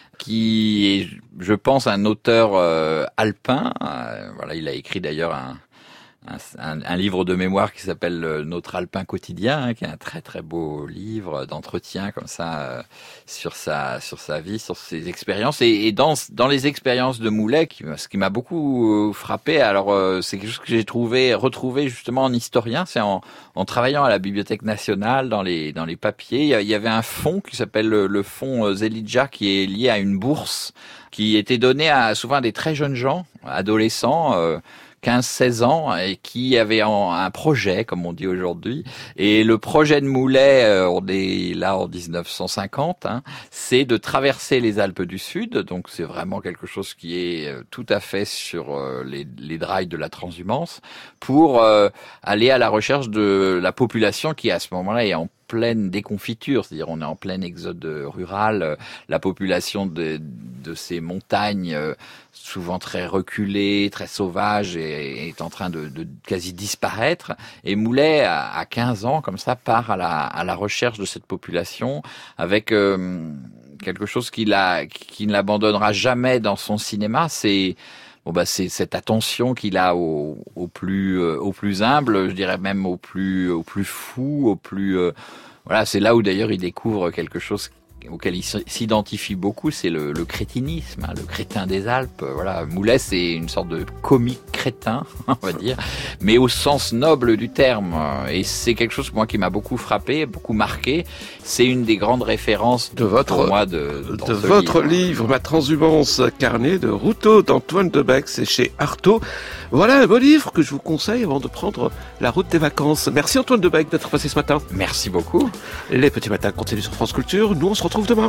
qui est, je pense, un auteur euh, alpin. Euh, voilà, il a écrit d'ailleurs un, un, un livre de mémoire qui s'appelle Notre Alpin quotidien, hein, qui est un très très beau livre d'entretien comme ça euh, sur sa sur sa vie, sur ses expériences. Et, et dans dans les expériences de Moulet, qui, ce qui m'a beaucoup frappé, alors euh, c'est quelque chose que j'ai trouvé retrouvé justement en historien, c'est en en travaillant à la Bibliothèque nationale dans les dans les papiers, il y avait un fonds qui s'appelle le, le fonds Zelidja, qui est lié à une bourse qui était donnée à souvent à des très jeunes gens, adolescents. Euh, quinze seize ans, et qui avait un projet, comme on dit aujourd'hui. Et le projet de Moulet, euh, on est là en dix-neuf cent cinquante, hein, c'est de traverser les Alpes du Sud. Donc c'est vraiment quelque chose qui est euh, tout à fait sur euh, les, les rails de la transhumance, pour euh, aller à la recherche de la population qui, à ce moment-là, est en pleine déconfiture, c'est-à-dire on est en plein exode rural, la population de, de ces montagnes, souvent très reculées, très sauvages, est, est en train de, de quasi disparaître. Et Moulet, à quinze ans, comme ça, part à la, à la recherche de cette population avec euh, quelque chose qu'il a, qui ne l'abandonnera jamais dans son cinéma, c'est Bon bah c'est cette attention qu'il a au, au plus euh, au plus humble, je dirais même au plus au plus fou, au plus euh, voilà, c'est là où d'ailleurs il découvre quelque chose auquel il s'identifie beaucoup, c'est le, le crétinisme, hein, le crétin des Alpes. Voilà, Moulet, c'est une sorte de comique crétin, on va dire, mais au sens noble du terme. Et c'est quelque chose, moi, qui m'a beaucoup frappé, beaucoup marqué. C'est une des grandes références de votre, pour moi de, de votre livre. livre, Ma transhumance, carnet de Routot d'Antoine de Becque, c'est chez Artaud. Voilà un beau livre que je vous conseille avant de prendre la route des vacances. Merci Antoine de Becque d'être passé ce matin. Merci beaucoup. Les petits matins continuent sur France Culture. Nous, on se retrouve demain.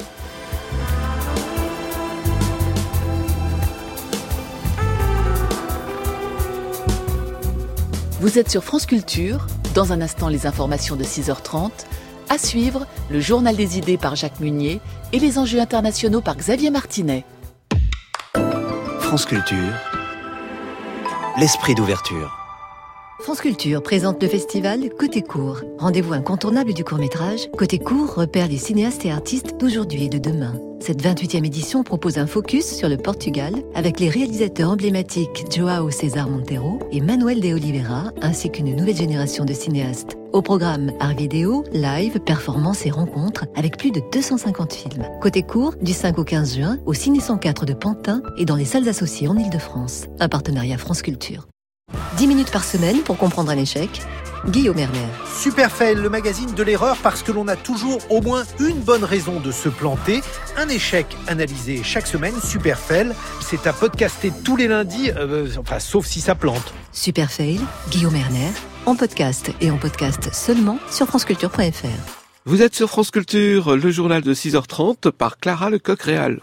Vous êtes sur France Culture. Dans un instant, les informations de six heures trente. À suivre, le journal des idées par Jacques Munier et les enjeux internationaux par Xavier Martinet. France Culture, l'esprit d'ouverture. France Culture présente le festival Côté Court. Rendez-vous incontournable du court-métrage. Côté Court repère les cinéastes et artistes d'aujourd'hui et de demain. Cette vingt-huitième édition propose un focus sur le Portugal avec les réalisateurs emblématiques João César Monteiro et Manuel de Oliveira, ainsi qu'une nouvelle génération de cinéastes. Au programme art vidéo, live, performances et rencontres avec plus de deux cent cinquante films. Côté Court, du cinq au quinze juin, au Ciné cent quatre de Pantin et dans les salles associées en Ile-de-France. Un partenariat France Culture. dix minutes par semaine pour comprendre un échec. Guillaume Erner. Superfail, le magazine de l'erreur parce que l'on a toujours au moins une bonne raison de se planter. Un échec analysé chaque semaine. Superfail, c'est à podcaster tous les lundis, euh, enfin sauf si ça plante. Superfail, Guillaume Erner, en podcast et en podcast seulement sur franceculture point f r. Vous êtes sur France Culture, le journal de six heures trente par Clara Lecoq-Réal.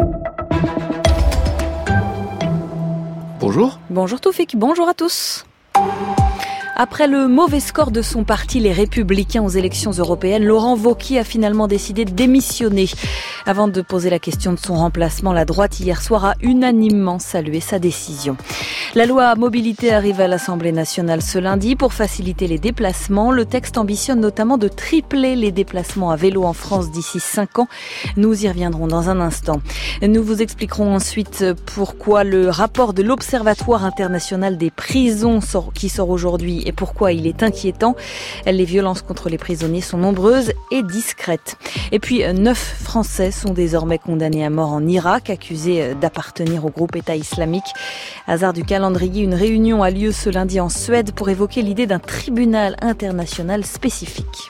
Bonjour. Bonjour Toufik, bonjour à tous. Après le mauvais score de son parti, les Républicains, aux élections européennes, Laurent Wauquiez a finalement décidé de démissionner. Avant de poser la question de son remplacement, la droite hier soir a unanimement salué sa décision. La loi mobilité arrive à l'Assemblée nationale ce lundi pour faciliter les déplacements. Le texte ambitionne notamment de tripler les déplacements à vélo en France d'ici cinq ans. Nous y reviendrons dans un instant. Nous vous expliquerons ensuite pourquoi le rapport de l'Observatoire international des prisons sort, qui sort aujourd'hui et pourquoi il est inquiétant. Les violences contre les prisonniers sont nombreuses et discrètes. Et puis, neuf Français sont désormais condamnés à mort en Irak, accusés d'appartenir au groupe État islamique. Hasard du calendrier, une réunion a lieu ce lundi en Suède pour évoquer l'idée d'un tribunal international spécifique.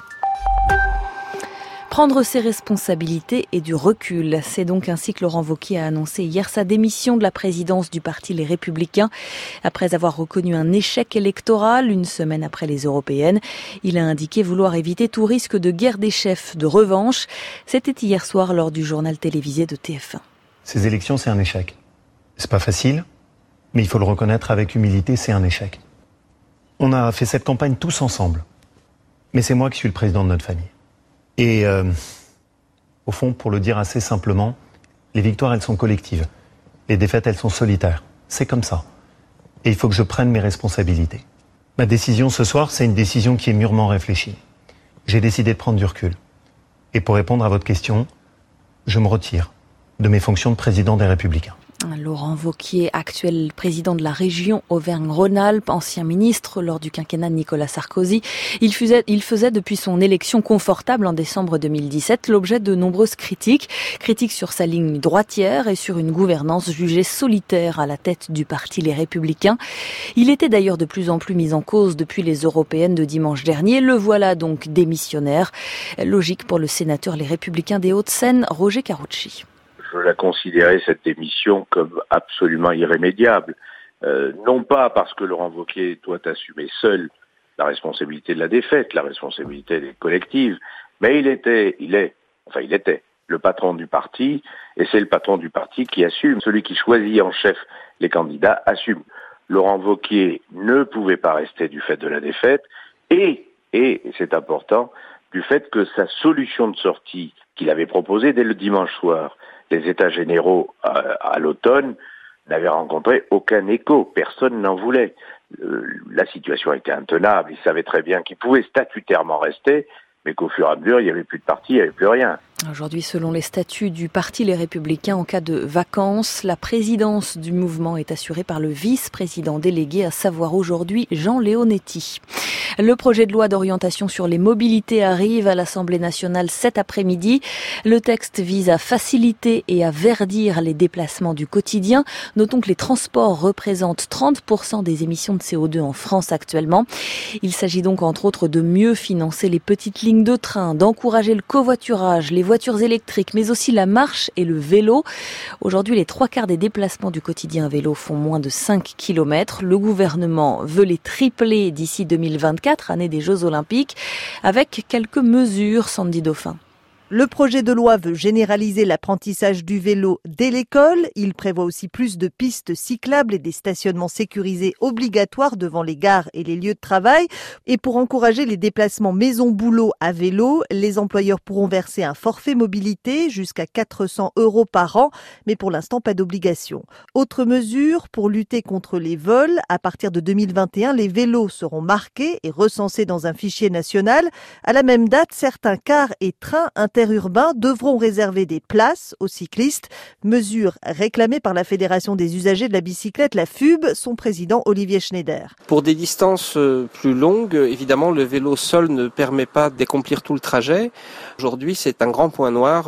Prendre ses responsabilités et du recul. C'est donc ainsi que Laurent Wauquiez a annoncé hier sa démission de la présidence du parti Les Républicains. Après avoir reconnu un échec électoral une semaine après les européennes, il a indiqué vouloir éviter tout risque de guerre des chefs, de revanche. C'était hier soir lors du journal télévisé de T F un. Ces élections, c'est un échec. C'est pas facile, mais il faut le reconnaître avec humilité, c'est un échec. On a fait cette campagne tous ensemble. Mais c'est moi qui suis le président de notre famille. Et euh, au fond, pour le dire assez simplement, les victoires, elles sont collectives. Les défaites, elles sont solitaires. C'est comme ça. Et il faut que je prenne mes responsabilités. Ma décision ce soir, c'est une décision qui est mûrement réfléchie. J'ai décidé de prendre du recul. Et pour répondre à votre question, je me retire de mes fonctions de président des Républicains. Laurent Wauquiez, actuel président de la région Auvergne-Rhône-Alpes, ancien ministre lors du quinquennat de Nicolas Sarkozy. Il faisait, il faisait depuis son élection confortable en décembre deux mille dix-sept l'objet de nombreuses critiques. Critiques sur sa ligne droitière et sur une gouvernance jugée solitaire à la tête du parti Les Républicains. Il était d'ailleurs de plus en plus mis en cause depuis les européennes de dimanche dernier. Le voilà donc démissionnaire. Logique pour le sénateur Les Républicains des Hauts-de-Seine, Roger Carucci. Je la considérais, cette démission, comme absolument irrémédiable. Euh, non pas parce que Laurent Wauquiez doit assumer seul la responsabilité de la défaite, la responsabilité des collectives, mais il était, il est, enfin il était le patron du parti, et c'est le patron du parti qui assume. Celui qui choisit en chef les candidats assume. Laurent Wauquiez ne pouvait pas rester du fait de la défaite, et, et, et c'est important, du fait que sa solution de sortie qu'il avait proposée dès le dimanche soir, les États généraux à, à l'automne, n'avaient rencontré aucun écho. Personne n'en voulait. Euh, la situation était intenable. Ils savaient très bien qu'ils pouvaient statutairement rester, mais qu'au fur et à mesure, il n'y avait plus de parti, il n'y avait plus rien. Aujourd'hui, selon les statuts du parti Les Républicains, en cas de vacances, la présidence du mouvement est assurée par le vice-président délégué, à savoir aujourd'hui Jean Leonetti. Le projet de loi d'orientation sur les mobilités arrive à l'Assemblée nationale cet après-midi. Le texte vise à faciliter et à verdir les déplacements du quotidien. Notons que les transports représentent trente pour cent des émissions de C O deux en France actuellement. Il s'agit donc entre autres de mieux financer les petites lignes de train, d'encourager le covoiturage, les voitures électriques, mais aussi la marche et le vélo. Aujourd'hui, les trois quarts des déplacements du quotidien vélo font moins de cinq kilomètres. Le gouvernement veut les tripler d'ici deux mille vingt-quatre, année des Jeux Olympiques, avec quelques mesures, Sandy Dauphin. Le projet de loi veut généraliser l'apprentissage du vélo dès l'école. Il prévoit aussi plus de pistes cyclables et des stationnements sécurisés obligatoires devant les gares et les lieux de travail. Et pour encourager les déplacements maison-boulot à vélo, les employeurs pourront verser un forfait mobilité jusqu'à quatre cents euros par an, mais pour l'instant pas d'obligation. Autre mesure, pour lutter contre les vols, à partir de deux mille vingt et un, les vélos seront marqués et recensés dans un fichier national. À la même date, certains cars et trains interurbains devront réserver des places aux cyclistes. Mesure réclamée par la Fédération des usagers de la bicyclette, la F U B, son président Olivier Schneider. Pour des distances plus longues, évidemment, le vélo seul ne permet pas d'accomplir tout le trajet. Aujourd'hui, c'est un grand point noir.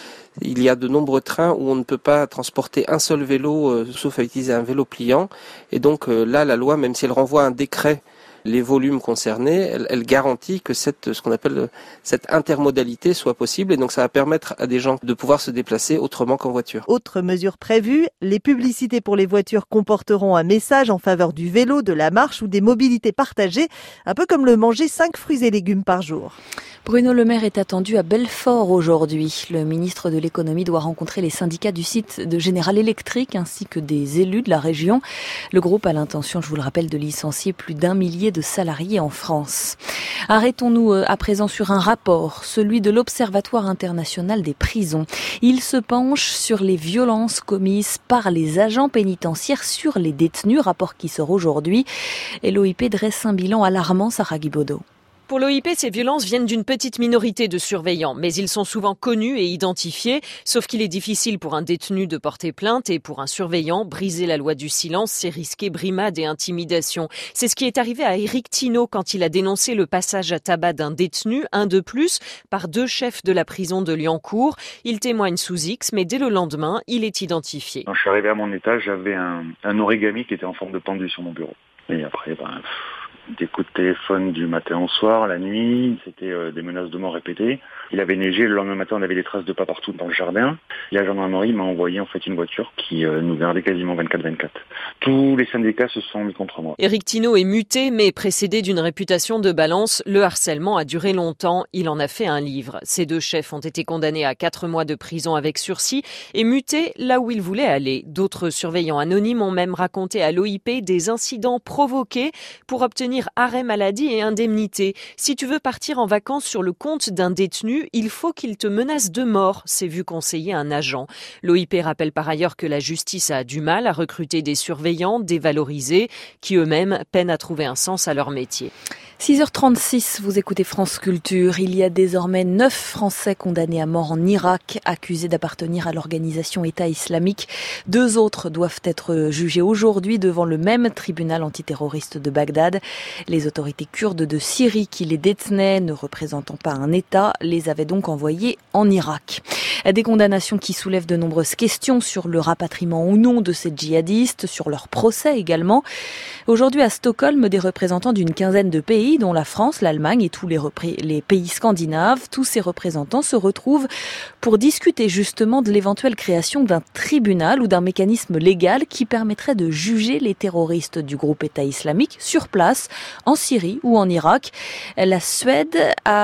Il y a de nombreux trains où on ne peut pas transporter un seul vélo, sauf à utiliser un vélo pliant. Et donc là, la loi, même si elle renvoie un décret les volumes concernés, elle, elle garantit que cette, ce qu'on appelle cette intermodalité soit possible, et donc ça va permettre à des gens de pouvoir se déplacer autrement qu'en voiture. Autre mesure prévue, les publicités pour les voitures comporteront un message en faveur du vélo, de la marche ou des mobilités partagées, un peu comme le manger cinq fruits et légumes par jour. Bruno Le Maire est attendu à Belfort aujourd'hui. Le ministre de l'économie doit rencontrer les syndicats du site de General Electric ainsi que des élus de la région. Le groupe a l'intention, je vous le rappelle, de licencier plus d'un millier de salariés en France. Arrêtons-nous à présent sur un rapport, celui de l'Observatoire international des prisons. Il se penche sur les violences commises par les agents pénitentiaires sur les détenus, rapport qui sort aujourd'hui. Et l'O I P dresse un bilan alarmant, Sarah Guibaudot. Pour l'O I P, ces violences viennent d'une petite minorité de surveillants, mais ils sont souvent connus et identifiés, sauf qu'il est difficile pour un détenu de porter plainte et pour un surveillant, briser la loi du silence, c'est risquer brimade et intimidation. C'est ce qui est arrivé à Éric Thinault quand il a dénoncé le passage à tabac d'un détenu, un de plus, par deux chefs de la prison de Liancourt. Il témoigne sous X, mais dès le lendemain, il est identifié. Quand je suis arrivé à mon étage, j'avais un, un origami qui était en forme de pendu sur mon bureau. Et après, ben... des coups de téléphone du matin au soir, la nuit, c'était euh, des menaces de mort répétées. Il avait neigé, le lendemain matin on avait des traces de pas partout dans le jardin. Et la gendarmerie m'a envoyé en fait une voiture qui euh, nous gardait quasiment vingt-quatre vingt-quatre. Tous les syndicats se sont mis contre moi. Éric Thinault est muté, mais précédé d'une réputation de balance. Le harcèlement a duré longtemps, il en a fait un livre. Ces deux chefs ont été condamnés à quatre mois de prison avec sursis et mutés là où ils voulaient aller. D'autres surveillants anonymes ont même raconté à l'O I P des incidents provoqués pour obtenir arrêt maladie et indemnité. Si tu veux partir en vacances sur le compte d'un détenu, il faut qu'il te menace de mort, s'est vu conseiller un agent. L'O I P rappelle par ailleurs que la justice a du mal à recruter des surveillants dévalorisés qui eux-mêmes peinent à trouver un sens à leur métier. six heures trente-six, vous écoutez France Culture. Il y a désormais neuf Français condamnés à mort en Irak, accusés d'appartenir à l'organisation État islamique. Deux autres doivent être jugés aujourd'hui devant le même tribunal antiterroriste de Bagdad. Les autorités kurdes de Syrie qui les détenaient, ne représentant pas un État, les avaient donc envoyés en Irak. Des condamnations qui soulèvent de nombreuses questions sur le rapatriement ou non de ces djihadistes, sur leur procès également. Aujourd'hui à Stockholm, des représentants d'une quinzaine de pays, dont la France, l'Allemagne et tous les, repré- les pays scandinaves, tous ces représentants se retrouvent pour discuter justement de l'éventuelle création d'un tribunal ou d'un mécanisme légal qui permettrait de juger les terroristes du groupe État islamique sur place, en Syrie ou en Irak. La Suède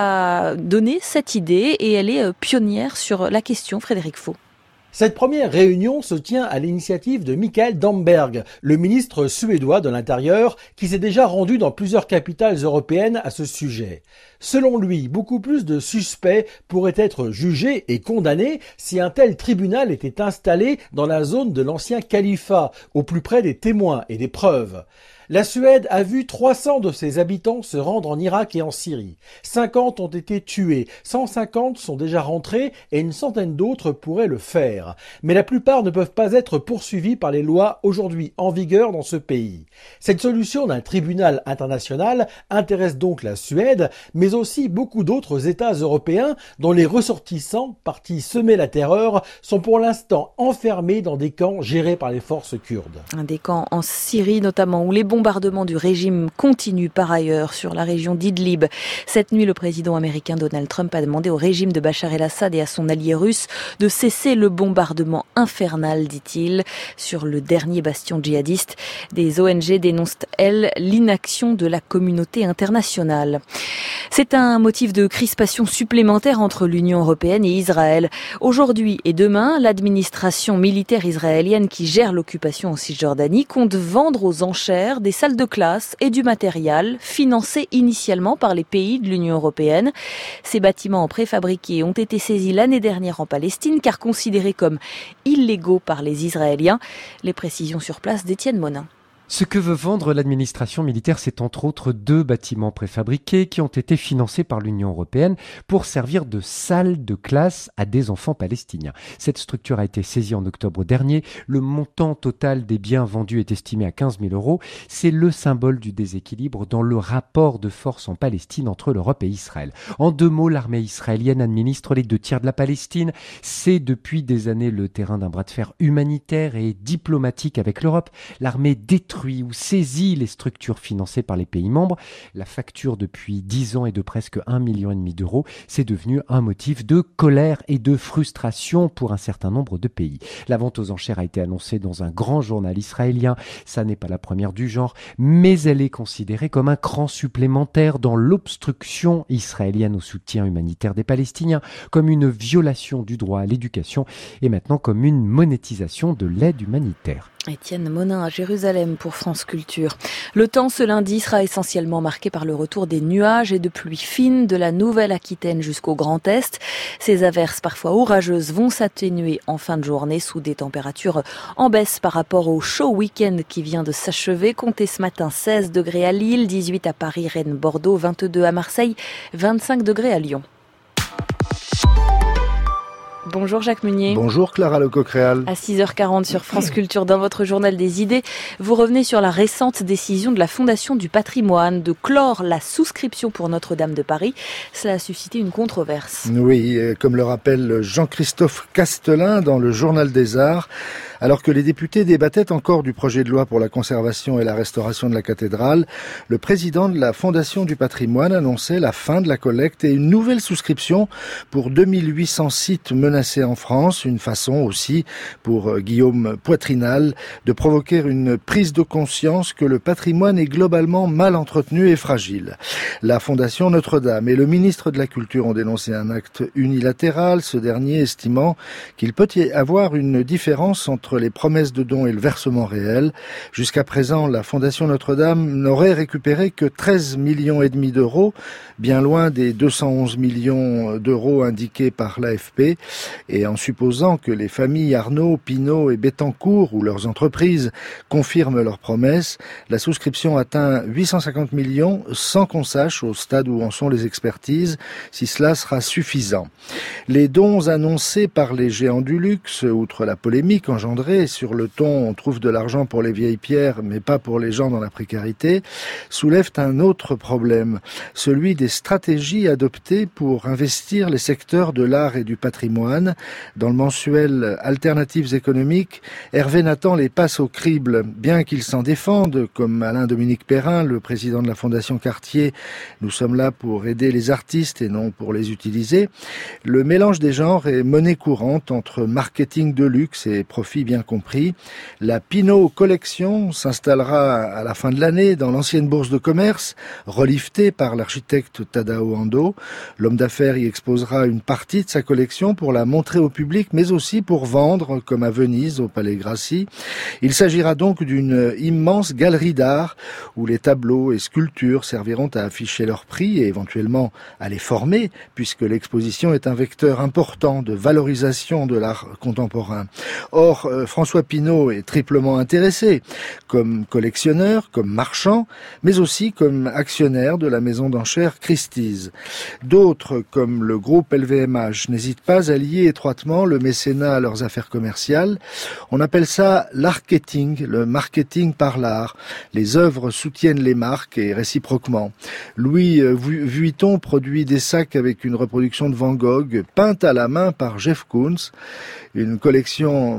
a donné cette idée et elle est pionnière sur la question. Frédéric Faux. Cette première réunion se tient à l'initiative de Mikael Damberg, le ministre suédois de l'Intérieur, qui s'est déjà rendu dans plusieurs capitales européennes à ce sujet. Selon lui, beaucoup plus de suspects pourraient être jugés et condamnés si un tel tribunal était installé dans la zone de l'ancien califat, au plus près des témoins et des preuves. La Suède a vu trois cents de ses habitants se rendre en Irak et en Syrie. cinquante ont été tués, cent cinquante sont déjà rentrés et une centaine d'autres pourraient le faire. Mais la plupart ne peuvent pas être poursuivis par les lois aujourd'hui en vigueur dans ce pays. Cette solution d'un tribunal international intéresse donc la Suède, mais aussi beaucoup d'autres États européens dont les ressortissants, partis semer la terreur, sont pour l'instant enfermés dans des camps gérés par les forces kurdes. Des camps en Syrie notamment, où les bons bombardements du régime continuent par ailleurs sur la région d'Idlib. Cette nuit, le président américain Donald Trump a demandé au régime de Bachar el-Assad et à son allié russe de cesser le bombardement infernal, dit-il, sur le dernier bastion djihadiste. Des O N G dénoncent, elles, l'inaction de la communauté internationale. C'est un motif de crispation supplémentaire entre l'Union européenne et Israël. Aujourd'hui et demain, l'administration militaire israélienne qui gère l'occupation en Cisjordanie compte vendre aux enchères des salles de classe et du matériel financés initialement par les pays de l'Union européenne. Ces bâtiments préfabriqués ont été saisis l'année dernière en Palestine car considérés comme illégaux par les Israéliens. Les précisions sur place d'Étienne Monin. Ce que veut vendre l'administration militaire, c'est entre autres deux bâtiments préfabriqués qui ont été financés par l'Union européenne pour servir de salle de classe à des enfants palestiniens. Cette structure a été saisie en octobre dernier. Le montant total des biens vendus est estimé à quinze mille euros. C'est le symbole du déséquilibre dans le rapport de force en Palestine entre l'Europe et Israël. En deux mots, l'armée israélienne administre les deux tiers de la Palestine. C'est depuis des années le terrain d'un bras de fer humanitaire et diplomatique avec l'Europe. L'armée détruit ou saisit les structures financées par les pays membres. La facture depuis dix ans est de presque un million et demi d'euros. C'est devenu un motif de colère et de frustration pour un certain nombre de pays. La vente aux enchères a été annoncée dans un grand journal israélien. Ça n'est pas la première du genre, mais elle est considérée comme un cran supplémentaire dans l'obstruction israélienne au soutien humanitaire des Palestiniens, comme une violation du droit à l'éducation et maintenant comme une monétisation de l'aide humanitaire. Étienne Monin à Jérusalem pour France Culture. Le temps ce lundi sera essentiellement marqué par le retour des nuages et de pluies fines de la Nouvelle-Aquitaine jusqu'au Grand Est. Ces averses parfois orageuses vont s'atténuer en fin de journée sous des températures en baisse par rapport au chaud week-end qui vient de s'achever. Comptez ce matin seize degrés à Lille, dix-huit à Paris, Rennes, Bordeaux, vingt-deux à Marseille, vingt-cinq degrés à Lyon. Bonjour Jacques Munier. Bonjour Clara Lecoq-Réal. À six heures quarante sur France Culture, dans votre journal des idées, vous revenez sur la récente décision de la Fondation du patrimoine de clore la souscription pour Notre-Dame de Paris. Cela a suscité une controverse. Oui, comme le rappelle Jean-Christophe Castelin dans le Journal des Arts, alors que les députés débattaient encore du projet de loi pour la conservation et la restauration de la cathédrale, le président de la Fondation du patrimoine annonçait la fin de la collecte et une nouvelle souscription pour deux mille huit cents sites menacés en France, une façon aussi pour Guillaume Poitrinal de provoquer une prise de conscience que le patrimoine est globalement mal entretenu et fragile. La Fondation Notre-Dame et le ministre de la Culture ont dénoncé un acte unilatéral, ce dernier estimant qu'il peut y avoir une différence entre les promesses de dons et le versement réel. Jusqu'à présent, la Fondation Notre-Dame n'aurait récupéré que treize millions et demi d'euros, bien loin des deux cent onze millions d'euros indiqués par l'A F P. Et en supposant que les familles Arnaud, Pinault et Bettencourt ou leurs entreprises confirment leurs promesses, la souscription atteint huit cent cinquante millions sans qu'on sache au stade où en sont les expertises si cela sera suffisant. Les dons annoncés par les géants du luxe, outre la polémique engendrée sur le ton on trouve de l'argent pour les vieilles pierres mais pas pour les gens dans la précarité, soulèvent un autre problème, celui des stratégies adoptées pour investir les secteurs de l'art et du patrimoine. Dans le mensuel Alternatives économiques, Hervé Nathan les passe au crible. Bien qu'ils s'en défendent, comme Alain-Dominique Perrin, le président de la Fondation Cartier, nous sommes là pour aider les artistes et non pour les utiliser. Le mélange des genres est monnaie courante entre marketing de luxe et profit bien compris. La Pinault Collection s'installera à la fin de l'année dans l'ancienne bourse de commerce, reliftée par l'architecte Tadao Ando. L'homme d'affaires y exposera une partie de sa collection pour la montrer au public, mais aussi pour vendre, comme à Venise, au Palais Grassi. Il s'agira donc d'une immense galerie d'art où les tableaux et sculptures serviront à afficher leur prix et éventuellement à les former, puisque l'exposition est un vecteur important de valorisation de l'art contemporain. Or, François Pinault est triplement intéressé, comme collectionneur, comme marchand, mais aussi comme actionnaire de la maison d'enchères Christie's. D'autres, comme le groupe L V M H, n'hésitent pas à lier étroitement le mécénat à leurs affaires commerciales. On appelle ça l'arketing, le marketing par l'art. Les œuvres soutiennent les marques et réciproquement. Louis Vuitton produit des sacs avec une reproduction de Van Gogh, peinte à la main par Jeff Koons. Une collection présentée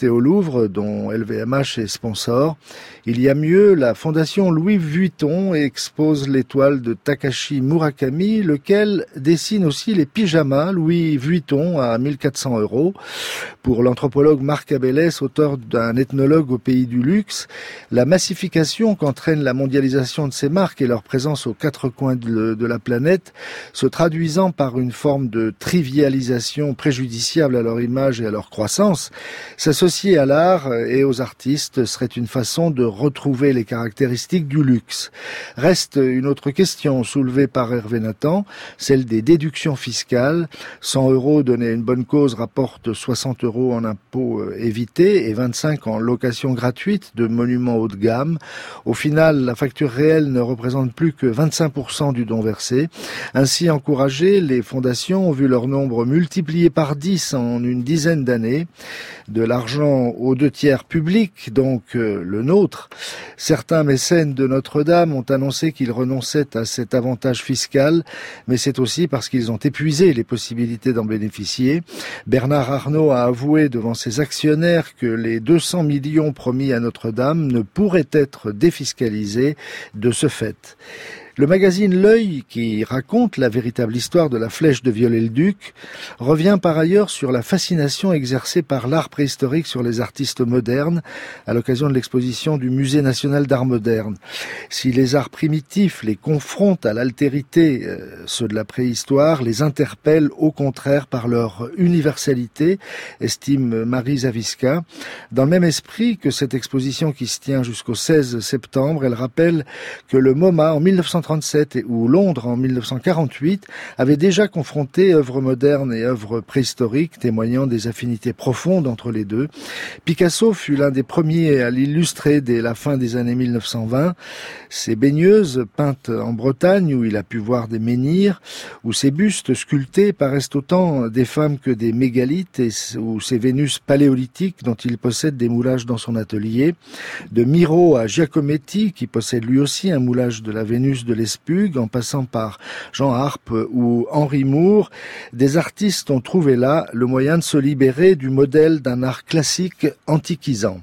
au Louvre, dont L V M H est sponsor. Il y a mieux, la fondation Louis Vuitton expose l'étoile de Takashi Murakami, lequel dessine aussi les pyjamas Louis Vuitton à mille quatre cents euros. Pour l'anthropologue Marc Abélès, auteur d'un ethnologue au pays du luxe, la massification qu'entraîne la mondialisation de ces marques et leur présence aux quatre coins de, de la planète, se traduisant par une forme de trivialisation préjudiciable à leur image et à leur croissance, s'associer à l'art et aux artistes serait une façon de retrouver les caractéristiques du luxe. Reste une autre question soulevée par Hervé Nathan, celle des déductions fiscales. cent euros donnés à une bonne cause rapportent soixante euros en impôts évités et vingt-cinq en location gratuite de monuments haut de gamme. Au final, la facture réelle ne représente plus que vingt-cinq pour cent du don versé. Ainsi encouragés, les fondations ont vu leur nombre multiplié par dix en une dizaine d'années. De l'argent aux deux tiers public, donc euh, le nôtre. Certains mécènes de Notre-Dame ont annoncé qu'ils renonçaient à cet avantage fiscal, mais c'est aussi parce qu'ils ont épuisé les possibilités d'en bénéficier. Bernard Arnault a avoué devant ses actionnaires que les deux cents millions promis à Notre-Dame ne pourraient être défiscalisés de ce fait. Le magazine L'Œil, qui raconte la véritable histoire de la flèche de Viollet-le-Duc, revient par ailleurs sur la fascination exercée par l'art préhistorique sur les artistes modernes à l'occasion de l'exposition du Musée national d'art moderne. Si les arts primitifs les confrontent à l'altérité, euh, ceux de la préhistoire les interpellent au contraire par leur universalité, estime Marie Zawiska. Dans le même esprit que cette exposition qui se tient jusqu'au seize septembre, elle rappelle que le MoMA en mille neuf cent trente-sept ou Londres en mille neuf cent quarante-huit avait déjà confronté œuvres modernes et œuvres préhistoriques, témoignant des affinités profondes entre les deux. Picasso fut l'un des premiers à l'illustrer dès la fin des années mille neuf cent vingt. Ses baigneuses, peintes en Bretagne, où il a pu voir des menhirs, où ses bustes sculptés paraissent autant des femmes que des mégalithes, et où ses Vénus paléolithiques, dont il possède des moulages dans son atelier. De Miro à Giacometti, qui possède lui aussi un moulage de la Vénus de l'Espug, en passant par Jean Harpe ou Henri Moore, des artistes ont trouvé là le moyen de se libérer du modèle d'un art classique antiquisant.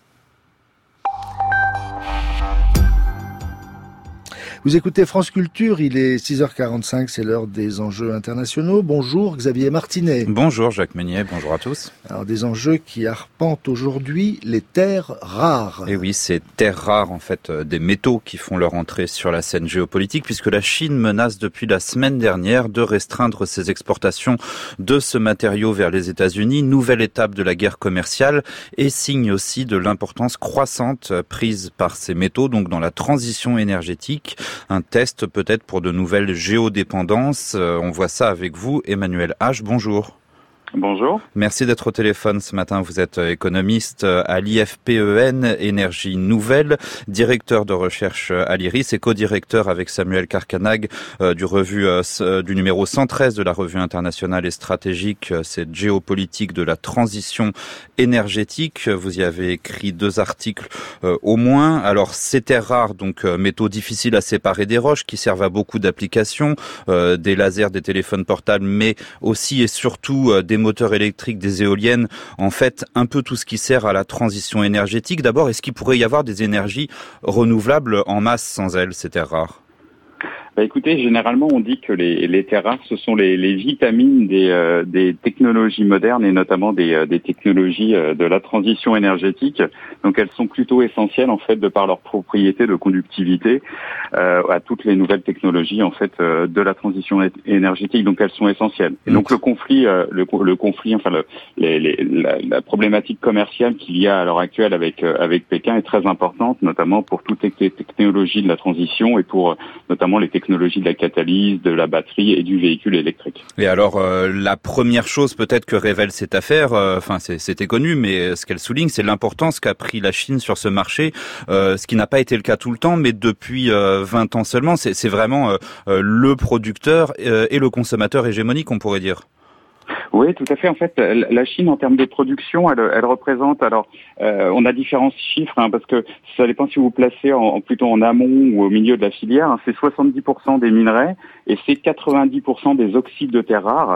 Vous écoutez France Culture, il est six heures quarante-cinq, c'est l'heure des enjeux internationaux. Bonjour Xavier Martinet. Bonjour Jacques Meunier, bonjour à tous. Alors des enjeux qui arpentent aujourd'hui les terres rares. Et oui, ces terres rares, en fait, des métaux qui font leur entrée sur la scène géopolitique, puisque la Chine menace depuis la semaine dernière de restreindre ses exportations de ce matériau vers les États-Unis, nouvelle étape de la guerre commerciale et signe aussi de l'importance croissante prise par ces métaux, donc dans la transition énergétique. Un test peut-être pour de nouvelles géodépendances. On voit ça avec vous, Emmanuel H. Bonjour. Bonjour. Merci d'être au téléphone ce matin. Vous êtes économiste à l'I F P E N, Énergie Nouvelle, directeur de recherche à l'IRIS et co-directeur avec Samuel Karkanag euh, du revue euh, du numéro cent treize de la revue internationale et stratégique, euh, c'est géopolitique de la transition énergétique. Vous y avez écrit deux articles euh, au moins. Alors ces terres rares, donc euh, métaux difficiles à séparer des roches, qui servent à beaucoup d'applications, euh, des lasers, des téléphones portables, mais aussi et surtout euh, des moteurs électriques, des éoliennes, en fait, un peu tout ce qui sert à la transition énergétique. D'abord, est-ce qu'il pourrait y avoir des énergies renouvelables en masse sans elles, ces terres rares ? Bah écoutez, généralement on dit que les, les terres rares, ce sont les, les vitamines des, euh, des technologies modernes et notamment des, euh, des technologies euh, de la transition énergétique. Donc elles sont plutôt essentielles en fait de par leur propriété de conductivité euh, à toutes les nouvelles technologies en fait euh, de la transition énergétique. Donc elles sont essentielles. Et donc le conflit, euh, le, le conflit, enfin le, les, les, la, la problématique commerciale qu'il y a à l'heure actuelle avec euh, avec Pékin est très importante, notamment pour toutes les technologies de la transition et pour euh, notamment les technologies de la catalyse, de la batterie et du véhicule électrique. Et alors, euh, la première chose peut-être que révèle cette affaire, enfin euh, c'était connu, mais ce qu'elle souligne, c'est l'importance qu'a pris la Chine sur ce marché, euh, ce qui n'a pas été le cas tout le temps, mais depuis euh, vingt ans seulement, c'est, c'est vraiment euh, le producteur euh, et le consommateur hégémonique, on pourrait dire. Oui, tout à fait. En fait, la Chine, en termes de production, elle, elle représente. Alors, euh, on a différents chiffres hein, parce que ça dépend si vous vous placez en, en, plutôt en amont ou au milieu de la filière. Hein, c'est soixante-dix pour cent des minerais et c'est quatre-vingt-dix pour cent des oxydes de terres rares.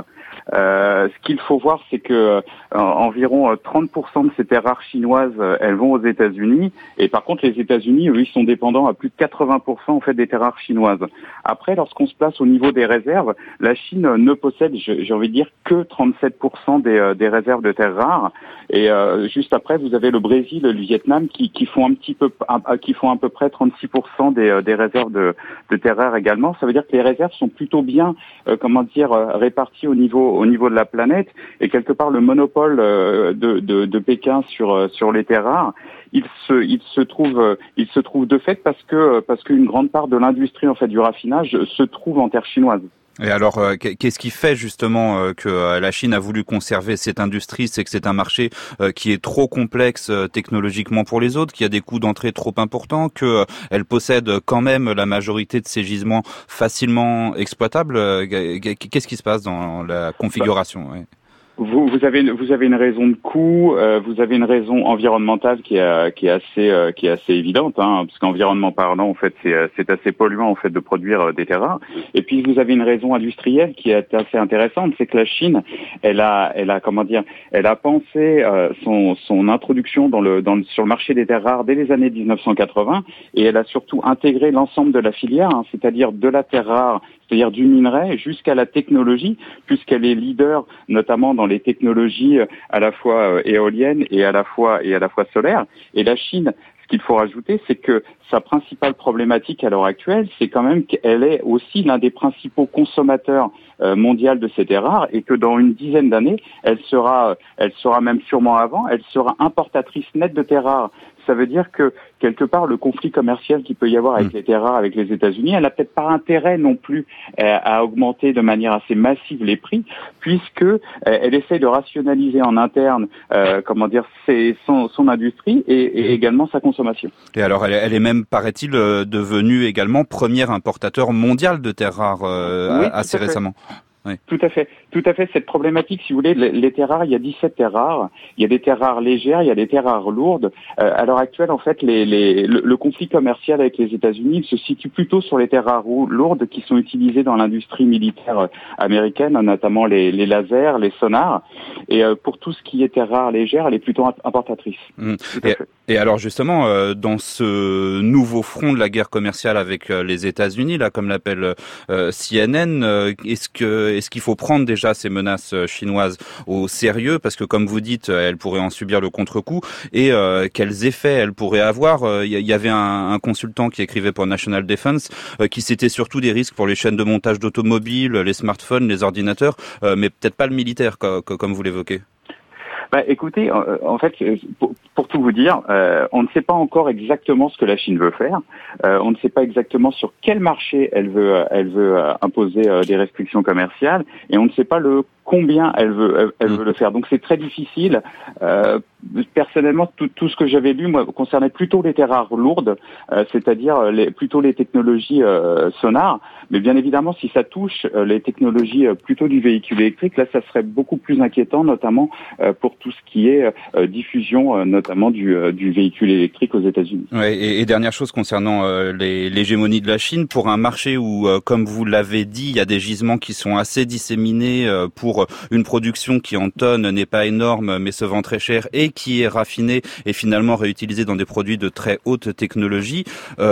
Euh, ce qu'il faut voir, c'est que euh, environ trente pour cent de ces terres rares chinoises, euh, elles vont aux États-Unis. Et par contre, les États-Unis, eux, ils sont dépendants à plus de quatre-vingts pour cent en fait des terres rares chinoises. Après, lorsqu'on se place au niveau des réserves, la Chine ne possède, j'ai envie de dire, que trente-sept pour cent des, euh, des réserves de terres rares. Et euh, juste après, vous avez le Brésil et le Vietnam qui, qui font un petit peu, un, qui font à peu près trente-six pour cent des, euh, des réserves de, de terres rares également. Ça veut dire que les réserves sont plutôt bien, euh, comment dire, euh, réparties au niveau, au niveau de la planète. Et quelque part, le monopole euh, de, de, de Pékin sur, euh, sur les terres rares, il se, il se trouve, euh, il se trouve de fait parce que, parce qu'une grande part de l'industrie en fait du raffinage se trouve en terre chinoise. Et alors, euh, qu'est-ce qui fait justement euh, que euh, la Chine a voulu conserver cette industrie? C'est que c'est un marché euh, qui est trop complexe euh, technologiquement pour les autres, qui a des coûts d'entrée trop importants, que euh, elle possède quand même la majorité de ses gisements facilement exploitables. Euh, qu'est-ce qui se passe dans la configuration? Ouais. Vous, vous avez vous avez une raison de coût, euh, vous avez une raison environnementale qui est qui est assez euh, qui est assez évidente, hein, parce qu'environnement parlant, en fait, c'est c'est assez polluant en fait de produire des terres rares. Et puis vous avez une raison industrielle qui est assez intéressante, c'est que la Chine, elle a elle a comment dire, elle a pensé euh, son son introduction dans le dans le, sur le marché des terres rares dès les années dix-neuf cent quatre-vingts, et elle a surtout intégré l'ensemble de la filière, hein, c'est-à-dire de la terre rare, c'est-à-dire du minerai jusqu'à la technologie, puisqu'elle est leader notamment dans les technologies à la fois éoliennes et à la fois et à la fois solaires. Et la Chine, ce qu'il faut rajouter, c'est que sa principale problématique à l'heure actuelle, c'est quand même qu'elle est aussi l'un des principaux consommateurs euh, mondiaux de ces terres rares, et que dans une dizaine d'années, elle sera, elle sera même sûrement avant, elle sera importatrice nette de terres rares. Ça veut dire que, quelque part, le conflit commercial qu'il peut y avoir avec mmh. les terres rares, avec les États-Unis, elle n'a peut-être pas intérêt non plus euh, à augmenter de manière assez massive les prix, puisque euh, elle essaie de rationaliser en interne, euh, comment dire, ses, son, son industrie et, et également sa consommation. Et alors, elle, elle est même, paraît-il, devenue également première importateur mondial de terres rares euh, oui, assez récemment. Oui. Tout à fait, tout à fait. Cette problématique, si vous voulez, les terres rares, il y a dix-sept terres rares. Il y a des terres rares légères, il y a des terres rares lourdes. Euh, à l'heure actuelle, en fait, les, les, le, le conflit commercial avec les États-Unis se situe plutôt sur les terres rares lourdes qui sont utilisées dans l'industrie militaire américaine, notamment les, les lasers, les sonars. Et euh, pour tout ce qui est terres rares légères, elle est plutôt importatrice. Mmh. Et, et alors justement, euh, dans ce nouveau front de la guerre commerciale avec euh, les États-Unis, là, comme l'appelle euh, C N N, euh, est-ce que est-ce qu'il faut prendre déjà ces menaces chinoises au sérieux, parce que comme vous dites, elles pourraient en subir le contre-coup, et euh, quels effets elles pourraient avoir? Il y avait un, un consultant qui écrivait pour National Defense euh, qui citait surtout des risques pour les chaînes de montage d'automobiles, les smartphones, les ordinateurs, euh, mais peut-être pas le militaire, comme, comme vous l'évoquez. Bah, écoutez, en fait, pour, pour tout vous dire, euh, on ne sait pas encore exactement ce que la Chine veut faire. Euh, on ne sait pas exactement sur quel marché elle veut, elle veut euh, imposer euh, des restrictions commerciales, et on ne sait pas le combien elle veut, elle, elle veut le faire. Donc c'est très difficile. Euh, personnellement, tout, tout ce que j'avais lu, moi, concernait plutôt les terres rares lourdes, euh, c'est-à-dire les, plutôt les technologies euh, sonars. Mais bien évidemment, si ça touche euh, les technologies euh, plutôt du véhicule électrique, là, ça serait beaucoup plus inquiétant, notamment euh, pour tout ce qui est euh, diffusion, euh, notamment du, euh, du véhicule électrique aux États-Unis. Ouais, et, et dernière chose concernant euh, les, l'hégémonie de la Chine, pour un marché où, euh, comme vous l'avez dit, il y a des gisements qui sont assez disséminés euh, pour une production qui en tonnes n'est pas énorme, mais se vend très cher et qui est raffinée et finalement réutilisée dans des produits de très haute technologie.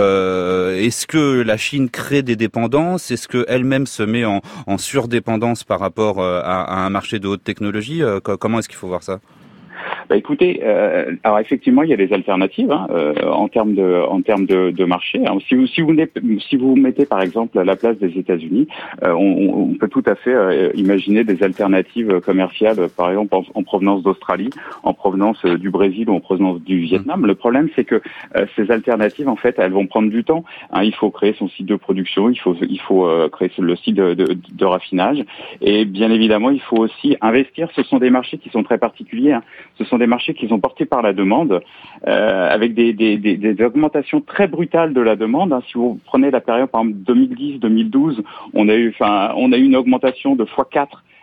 Euh, est-ce que la Chine crée des dépendances? Est-ce qu'elle-même se met en, en surdépendance par rapport à, à un marché de haute technologie? euh, Comment est-ce qu'il faut voir ça? Bah écoutez, euh, alors effectivement, il y a des alternatives hein, euh, en termes de en termes de, de marché. Hein. Si vous si vous si vous mettez par exemple à la place des États-Unis, euh, on, on peut tout à fait euh, imaginer des alternatives commerciales, par exemple en, en provenance d'Australie, en provenance euh, du Brésil ou en provenance du Vietnam. Le problème, c'est que euh, ces alternatives, en fait, elles vont prendre du temps. Hein. Il faut créer son site de production, il faut il faut euh, créer le site de, de, de raffinage, et bien évidemment, il faut aussi investir. Ce sont des marchés qui sont très particuliers. Hein. Ce sont des marchés qui sont portés par la demande, euh, avec des, des, des, des augmentations très brutales de la demande. Hein. Si vous prenez la période par exemple deux mille dix deux mille douze, on a eu, enfin, on a eu une augmentation de fois quatre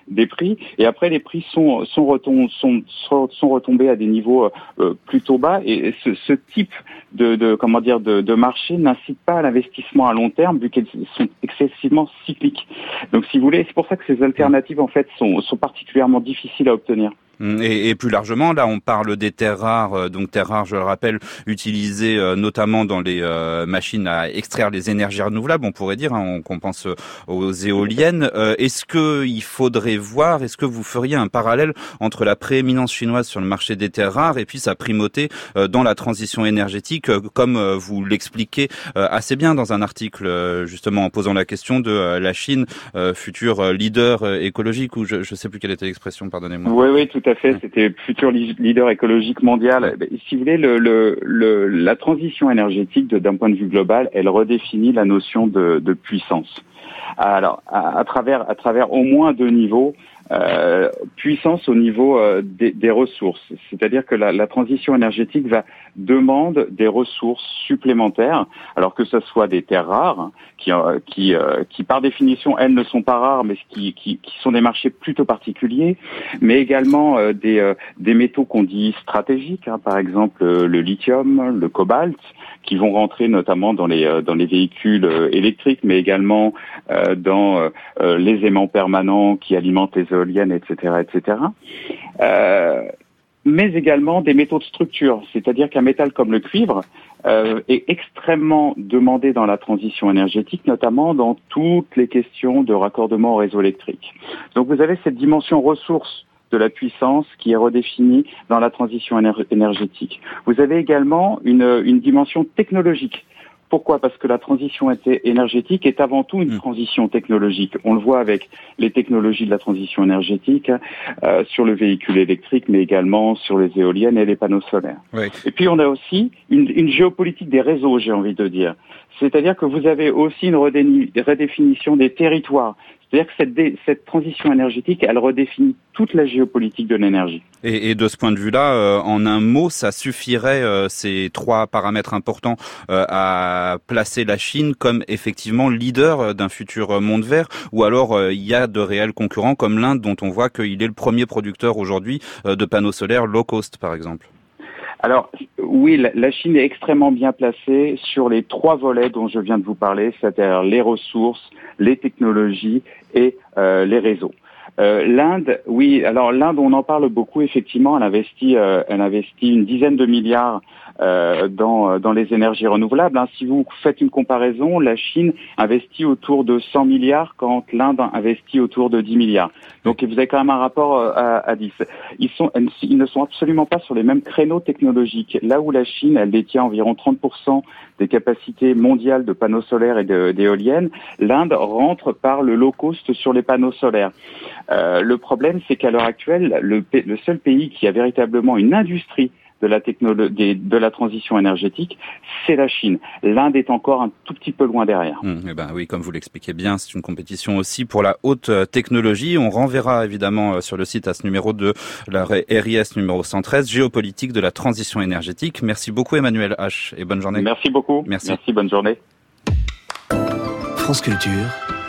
des prix, et après les prix sont sont, retom- sont, sont retombés à des niveaux euh, plutôt bas, et ce, ce type de, de comment dire de, de marché n'incite pas à l'investissement à long terme vu qu'elles sont excessivement cycliques. Donc si vous voulez, c'est pour ça que ces alternatives en fait sont, sont particulièrement difficiles à obtenir. Et, et plus largement, là, on parle des terres rares. Donc terres rares, je le rappelle, utilisées euh, notamment dans les euh, machines à extraire les énergies renouvelables. On pourrait dire, hein, qu'on pense aux éoliennes. Euh, est-ce que il faudrait voir, est-ce que vous feriez un parallèle entre la prééminence chinoise sur le marché des terres rares et puis sa primauté euh, dans la transition énergétique, euh, comme euh, vous l'expliquez euh, assez bien dans un article, euh, justement en posant la question de euh, la Chine, euh, futur leader euh, écologique, ou je ne sais plus quelle était l'expression, pardonnez-moi. Oui, oui, tout à fait. C'était futur leader écologique mondial. Si vous voulez, le, le, le, la transition énergétique, de, d'un point de vue global, elle redéfinit la notion de, de puissance. Alors, à, à travers, à travers au moins deux niveaux. Euh, puissance au niveau euh, des, des ressources, c'est-à-dire que la, la transition énergétique va demande des ressources supplémentaires, alors que ce soit des terres rares, qui, euh, qui, euh, qui par définition elles ne sont pas rares, mais qui, qui, qui sont des marchés plutôt particuliers, mais également euh, des, euh, des métaux qu'on dit stratégiques, hein, par exemple euh, le lithium, le cobalt, qui vont rentrer notamment dans les euh, dans les véhicules euh, électriques, mais également euh, dans euh, les aimants permanents qui alimentent les éoliennes, et cetera, et cetera. Euh, mais également des métaux de structure, c'est-à-dire qu'un métal comme le cuivre euh, est extrêmement demandé dans la transition énergétique, notamment dans toutes les questions de raccordement au réseau électrique. Donc vous avez cette dimension ressources de la puissance qui est redéfinie dans la transition éner- énergétique. Vous avez également une, une dimension technologique. Pourquoi ? Parce que la transition énergétique est avant tout une transition technologique. On le voit avec les technologies de la transition énergétique euh, sur le véhicule électrique, mais également sur les éoliennes et les panneaux solaires. Oui. Et puis on a aussi une, une géopolitique des réseaux, j'ai envie de dire. C'est-à-dire que vous avez aussi une redé- redéfinition des territoires. C'est-à-dire que cette, dé- cette transition énergétique, elle redéfinit toute la géopolitique de l'énergie. Et, et de ce point de vue-là, euh, en un mot, ça suffirait, euh, ces trois paramètres importants, euh, à placer la Chine comme effectivement leader d'un futur monde vert, ou alors euh, il y a de réels concurrents comme l'Inde, dont on voit qu'il est le premier producteur aujourd'hui euh, de panneaux solaires low cost, par exemple. Alors oui, la, la Chine est extrêmement bien placée sur les trois volets dont je viens de vous parler, c'est-à-dire les ressources, les technologies et euh, les réseaux. Euh, L'Inde, oui, alors l'Inde, on en parle beaucoup, effectivement, elle investit, euh, elle investit une dizaine de milliards euh, dans, dans les énergies renouvelables. Hein. Si vous faites une comparaison, la Chine investit autour de cent milliards quand l'Inde investit autour de dix milliards. Donc vous avez quand même un rapport à, à dix. Ils, sont, ils ne sont absolument pas sur les mêmes créneaux technologiques. Là où la Chine, elle détient environ trente pour cent des capacités mondiales de panneaux solaires et de, d'éoliennes, l'Inde rentre par le low cost sur les panneaux solaires. Euh, le problème, c'est qu'à l'heure actuelle, le, le seul pays qui a véritablement une industrie de la technologie, de la transition énergétique, c'est la Chine. L'Inde est encore un tout petit peu loin derrière. Mmh, eh ben oui, comme vous l'expliquez bien, c'est une compétition aussi pour la haute technologie. On renverra évidemment sur le site à ce numéro de la R I S numéro cent treize, Géopolitique de la transition énergétique. Merci beaucoup Emmanuel H. et bonne journée. Merci beaucoup. Merci. Merci, bonne journée. France Culture,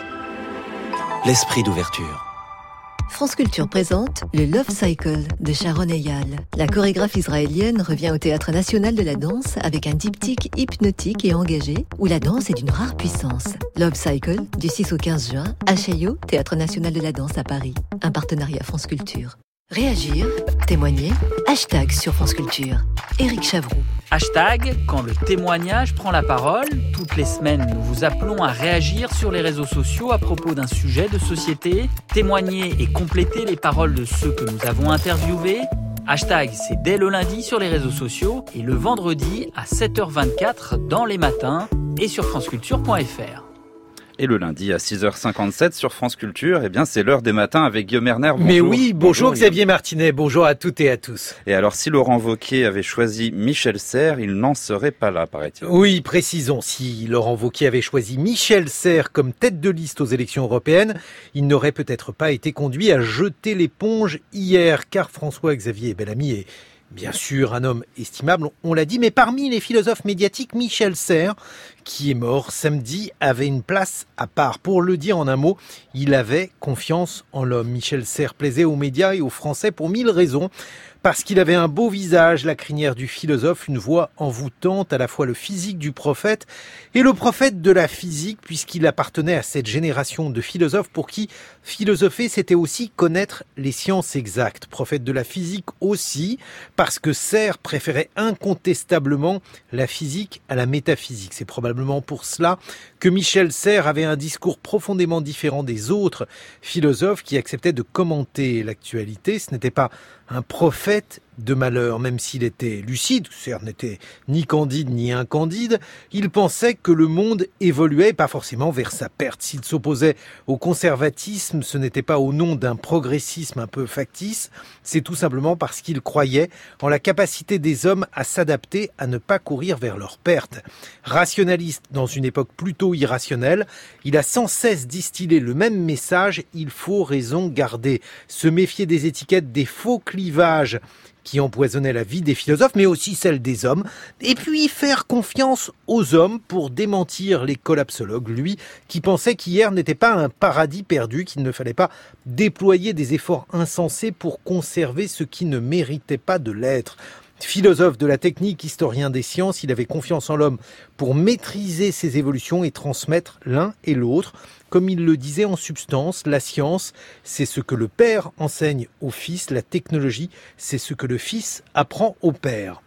l'esprit d'ouverture. France Culture présente le Love Cycle de Sharon Eyal. La chorégraphe israélienne revient au Théâtre National de la Danse avec un diptyque hypnotique et engagé où la danse est d'une rare puissance. Love Cycle, du six au quinze juin, à Chaillot, Théâtre National de la Danse à Paris. Un partenariat France Culture. Réagir, témoigner, hashtag sur France Culture. Éric Chavroux. Hashtag, quand le témoignage prend la parole, toutes les semaines nous vous appelons à réagir sur les réseaux sociaux à propos d'un sujet de société, témoigner et compléter les paroles de ceux que nous avons interviewés. Hashtag, c'est dès le lundi sur les réseaux sociaux et le vendredi à sept heures vingt-quatre dans les matins et sur franceculture point f r. Et le lundi à six heures cinquante-sept sur France Culture, eh bien c'est l'heure des matins avec Guillaume Erner. Bonjour. Mais oui, bonjour, bonjour Xavier Guillaume. Martinet, bonjour à toutes et à tous. Et alors si Laurent Wauquiez avait choisi Michel Serres, il n'en serait pas là, paraît-il. Oui, précisons, si Laurent Wauquiez avait choisi Michel Serres comme tête de liste aux élections européennes, il n'aurait peut-être pas été conduit à jeter l'éponge hier, car François-Xavier Bellamy est bien sûr un homme estimable, on l'a dit, mais parmi les philosophes médiatiques, Michel Serres, qui est mort samedi, avait une place à part. Pour le dire en un mot, il avait confiance en l'homme. Michel Serres plaisait aux médias et aux Français pour mille raisons. Parce qu'il avait un beau visage, la crinière du philosophe, une voix envoûtante, à la fois le physique du prophète et le prophète de la physique, puisqu'il appartenait à cette génération de philosophes pour qui philosopher, c'était aussi connaître les sciences exactes. Prophète de la physique aussi, parce que Serres préférait incontestablement la physique à la métaphysique. C'est probablement pour cela que Michel Serres avait un discours profondément différent des autres philosophes qui acceptaient de commenter l'actualité. Ce n'était pas un prophète de malheur, même s'il était lucide, Serres n'était ni candide ni incandide, il pensait que le monde évoluait, pas forcément vers sa perte. S'il s'opposait au conservatisme, ce n'était pas au nom d'un progressisme un peu factice, c'est tout simplement parce qu'il croyait en la capacité des hommes à s'adapter, à ne pas courir vers leur perte. Rationaliste dans une époque plutôt irrationnelle, il a sans cesse distillé le même message, il faut raison garder, se méfier des étiquettes, des faux clivages qui empoisonnait la vie des philosophes, mais aussi celle des hommes, et puis faire confiance aux hommes pour démentir les collapsologues, lui qui pensait qu'hier n'était pas un paradis perdu, qu'il ne fallait pas déployer des efforts insensés pour conserver ce qui ne méritait pas de l'être. Philosophe de la technique, historien des sciences, il avait confiance en l'homme pour maîtriser ses évolutions et transmettre l'un et l'autre. Comme il le disait en substance, la science, c'est ce que le père enseigne au fils, la technologie, c'est ce que le fils apprend au père.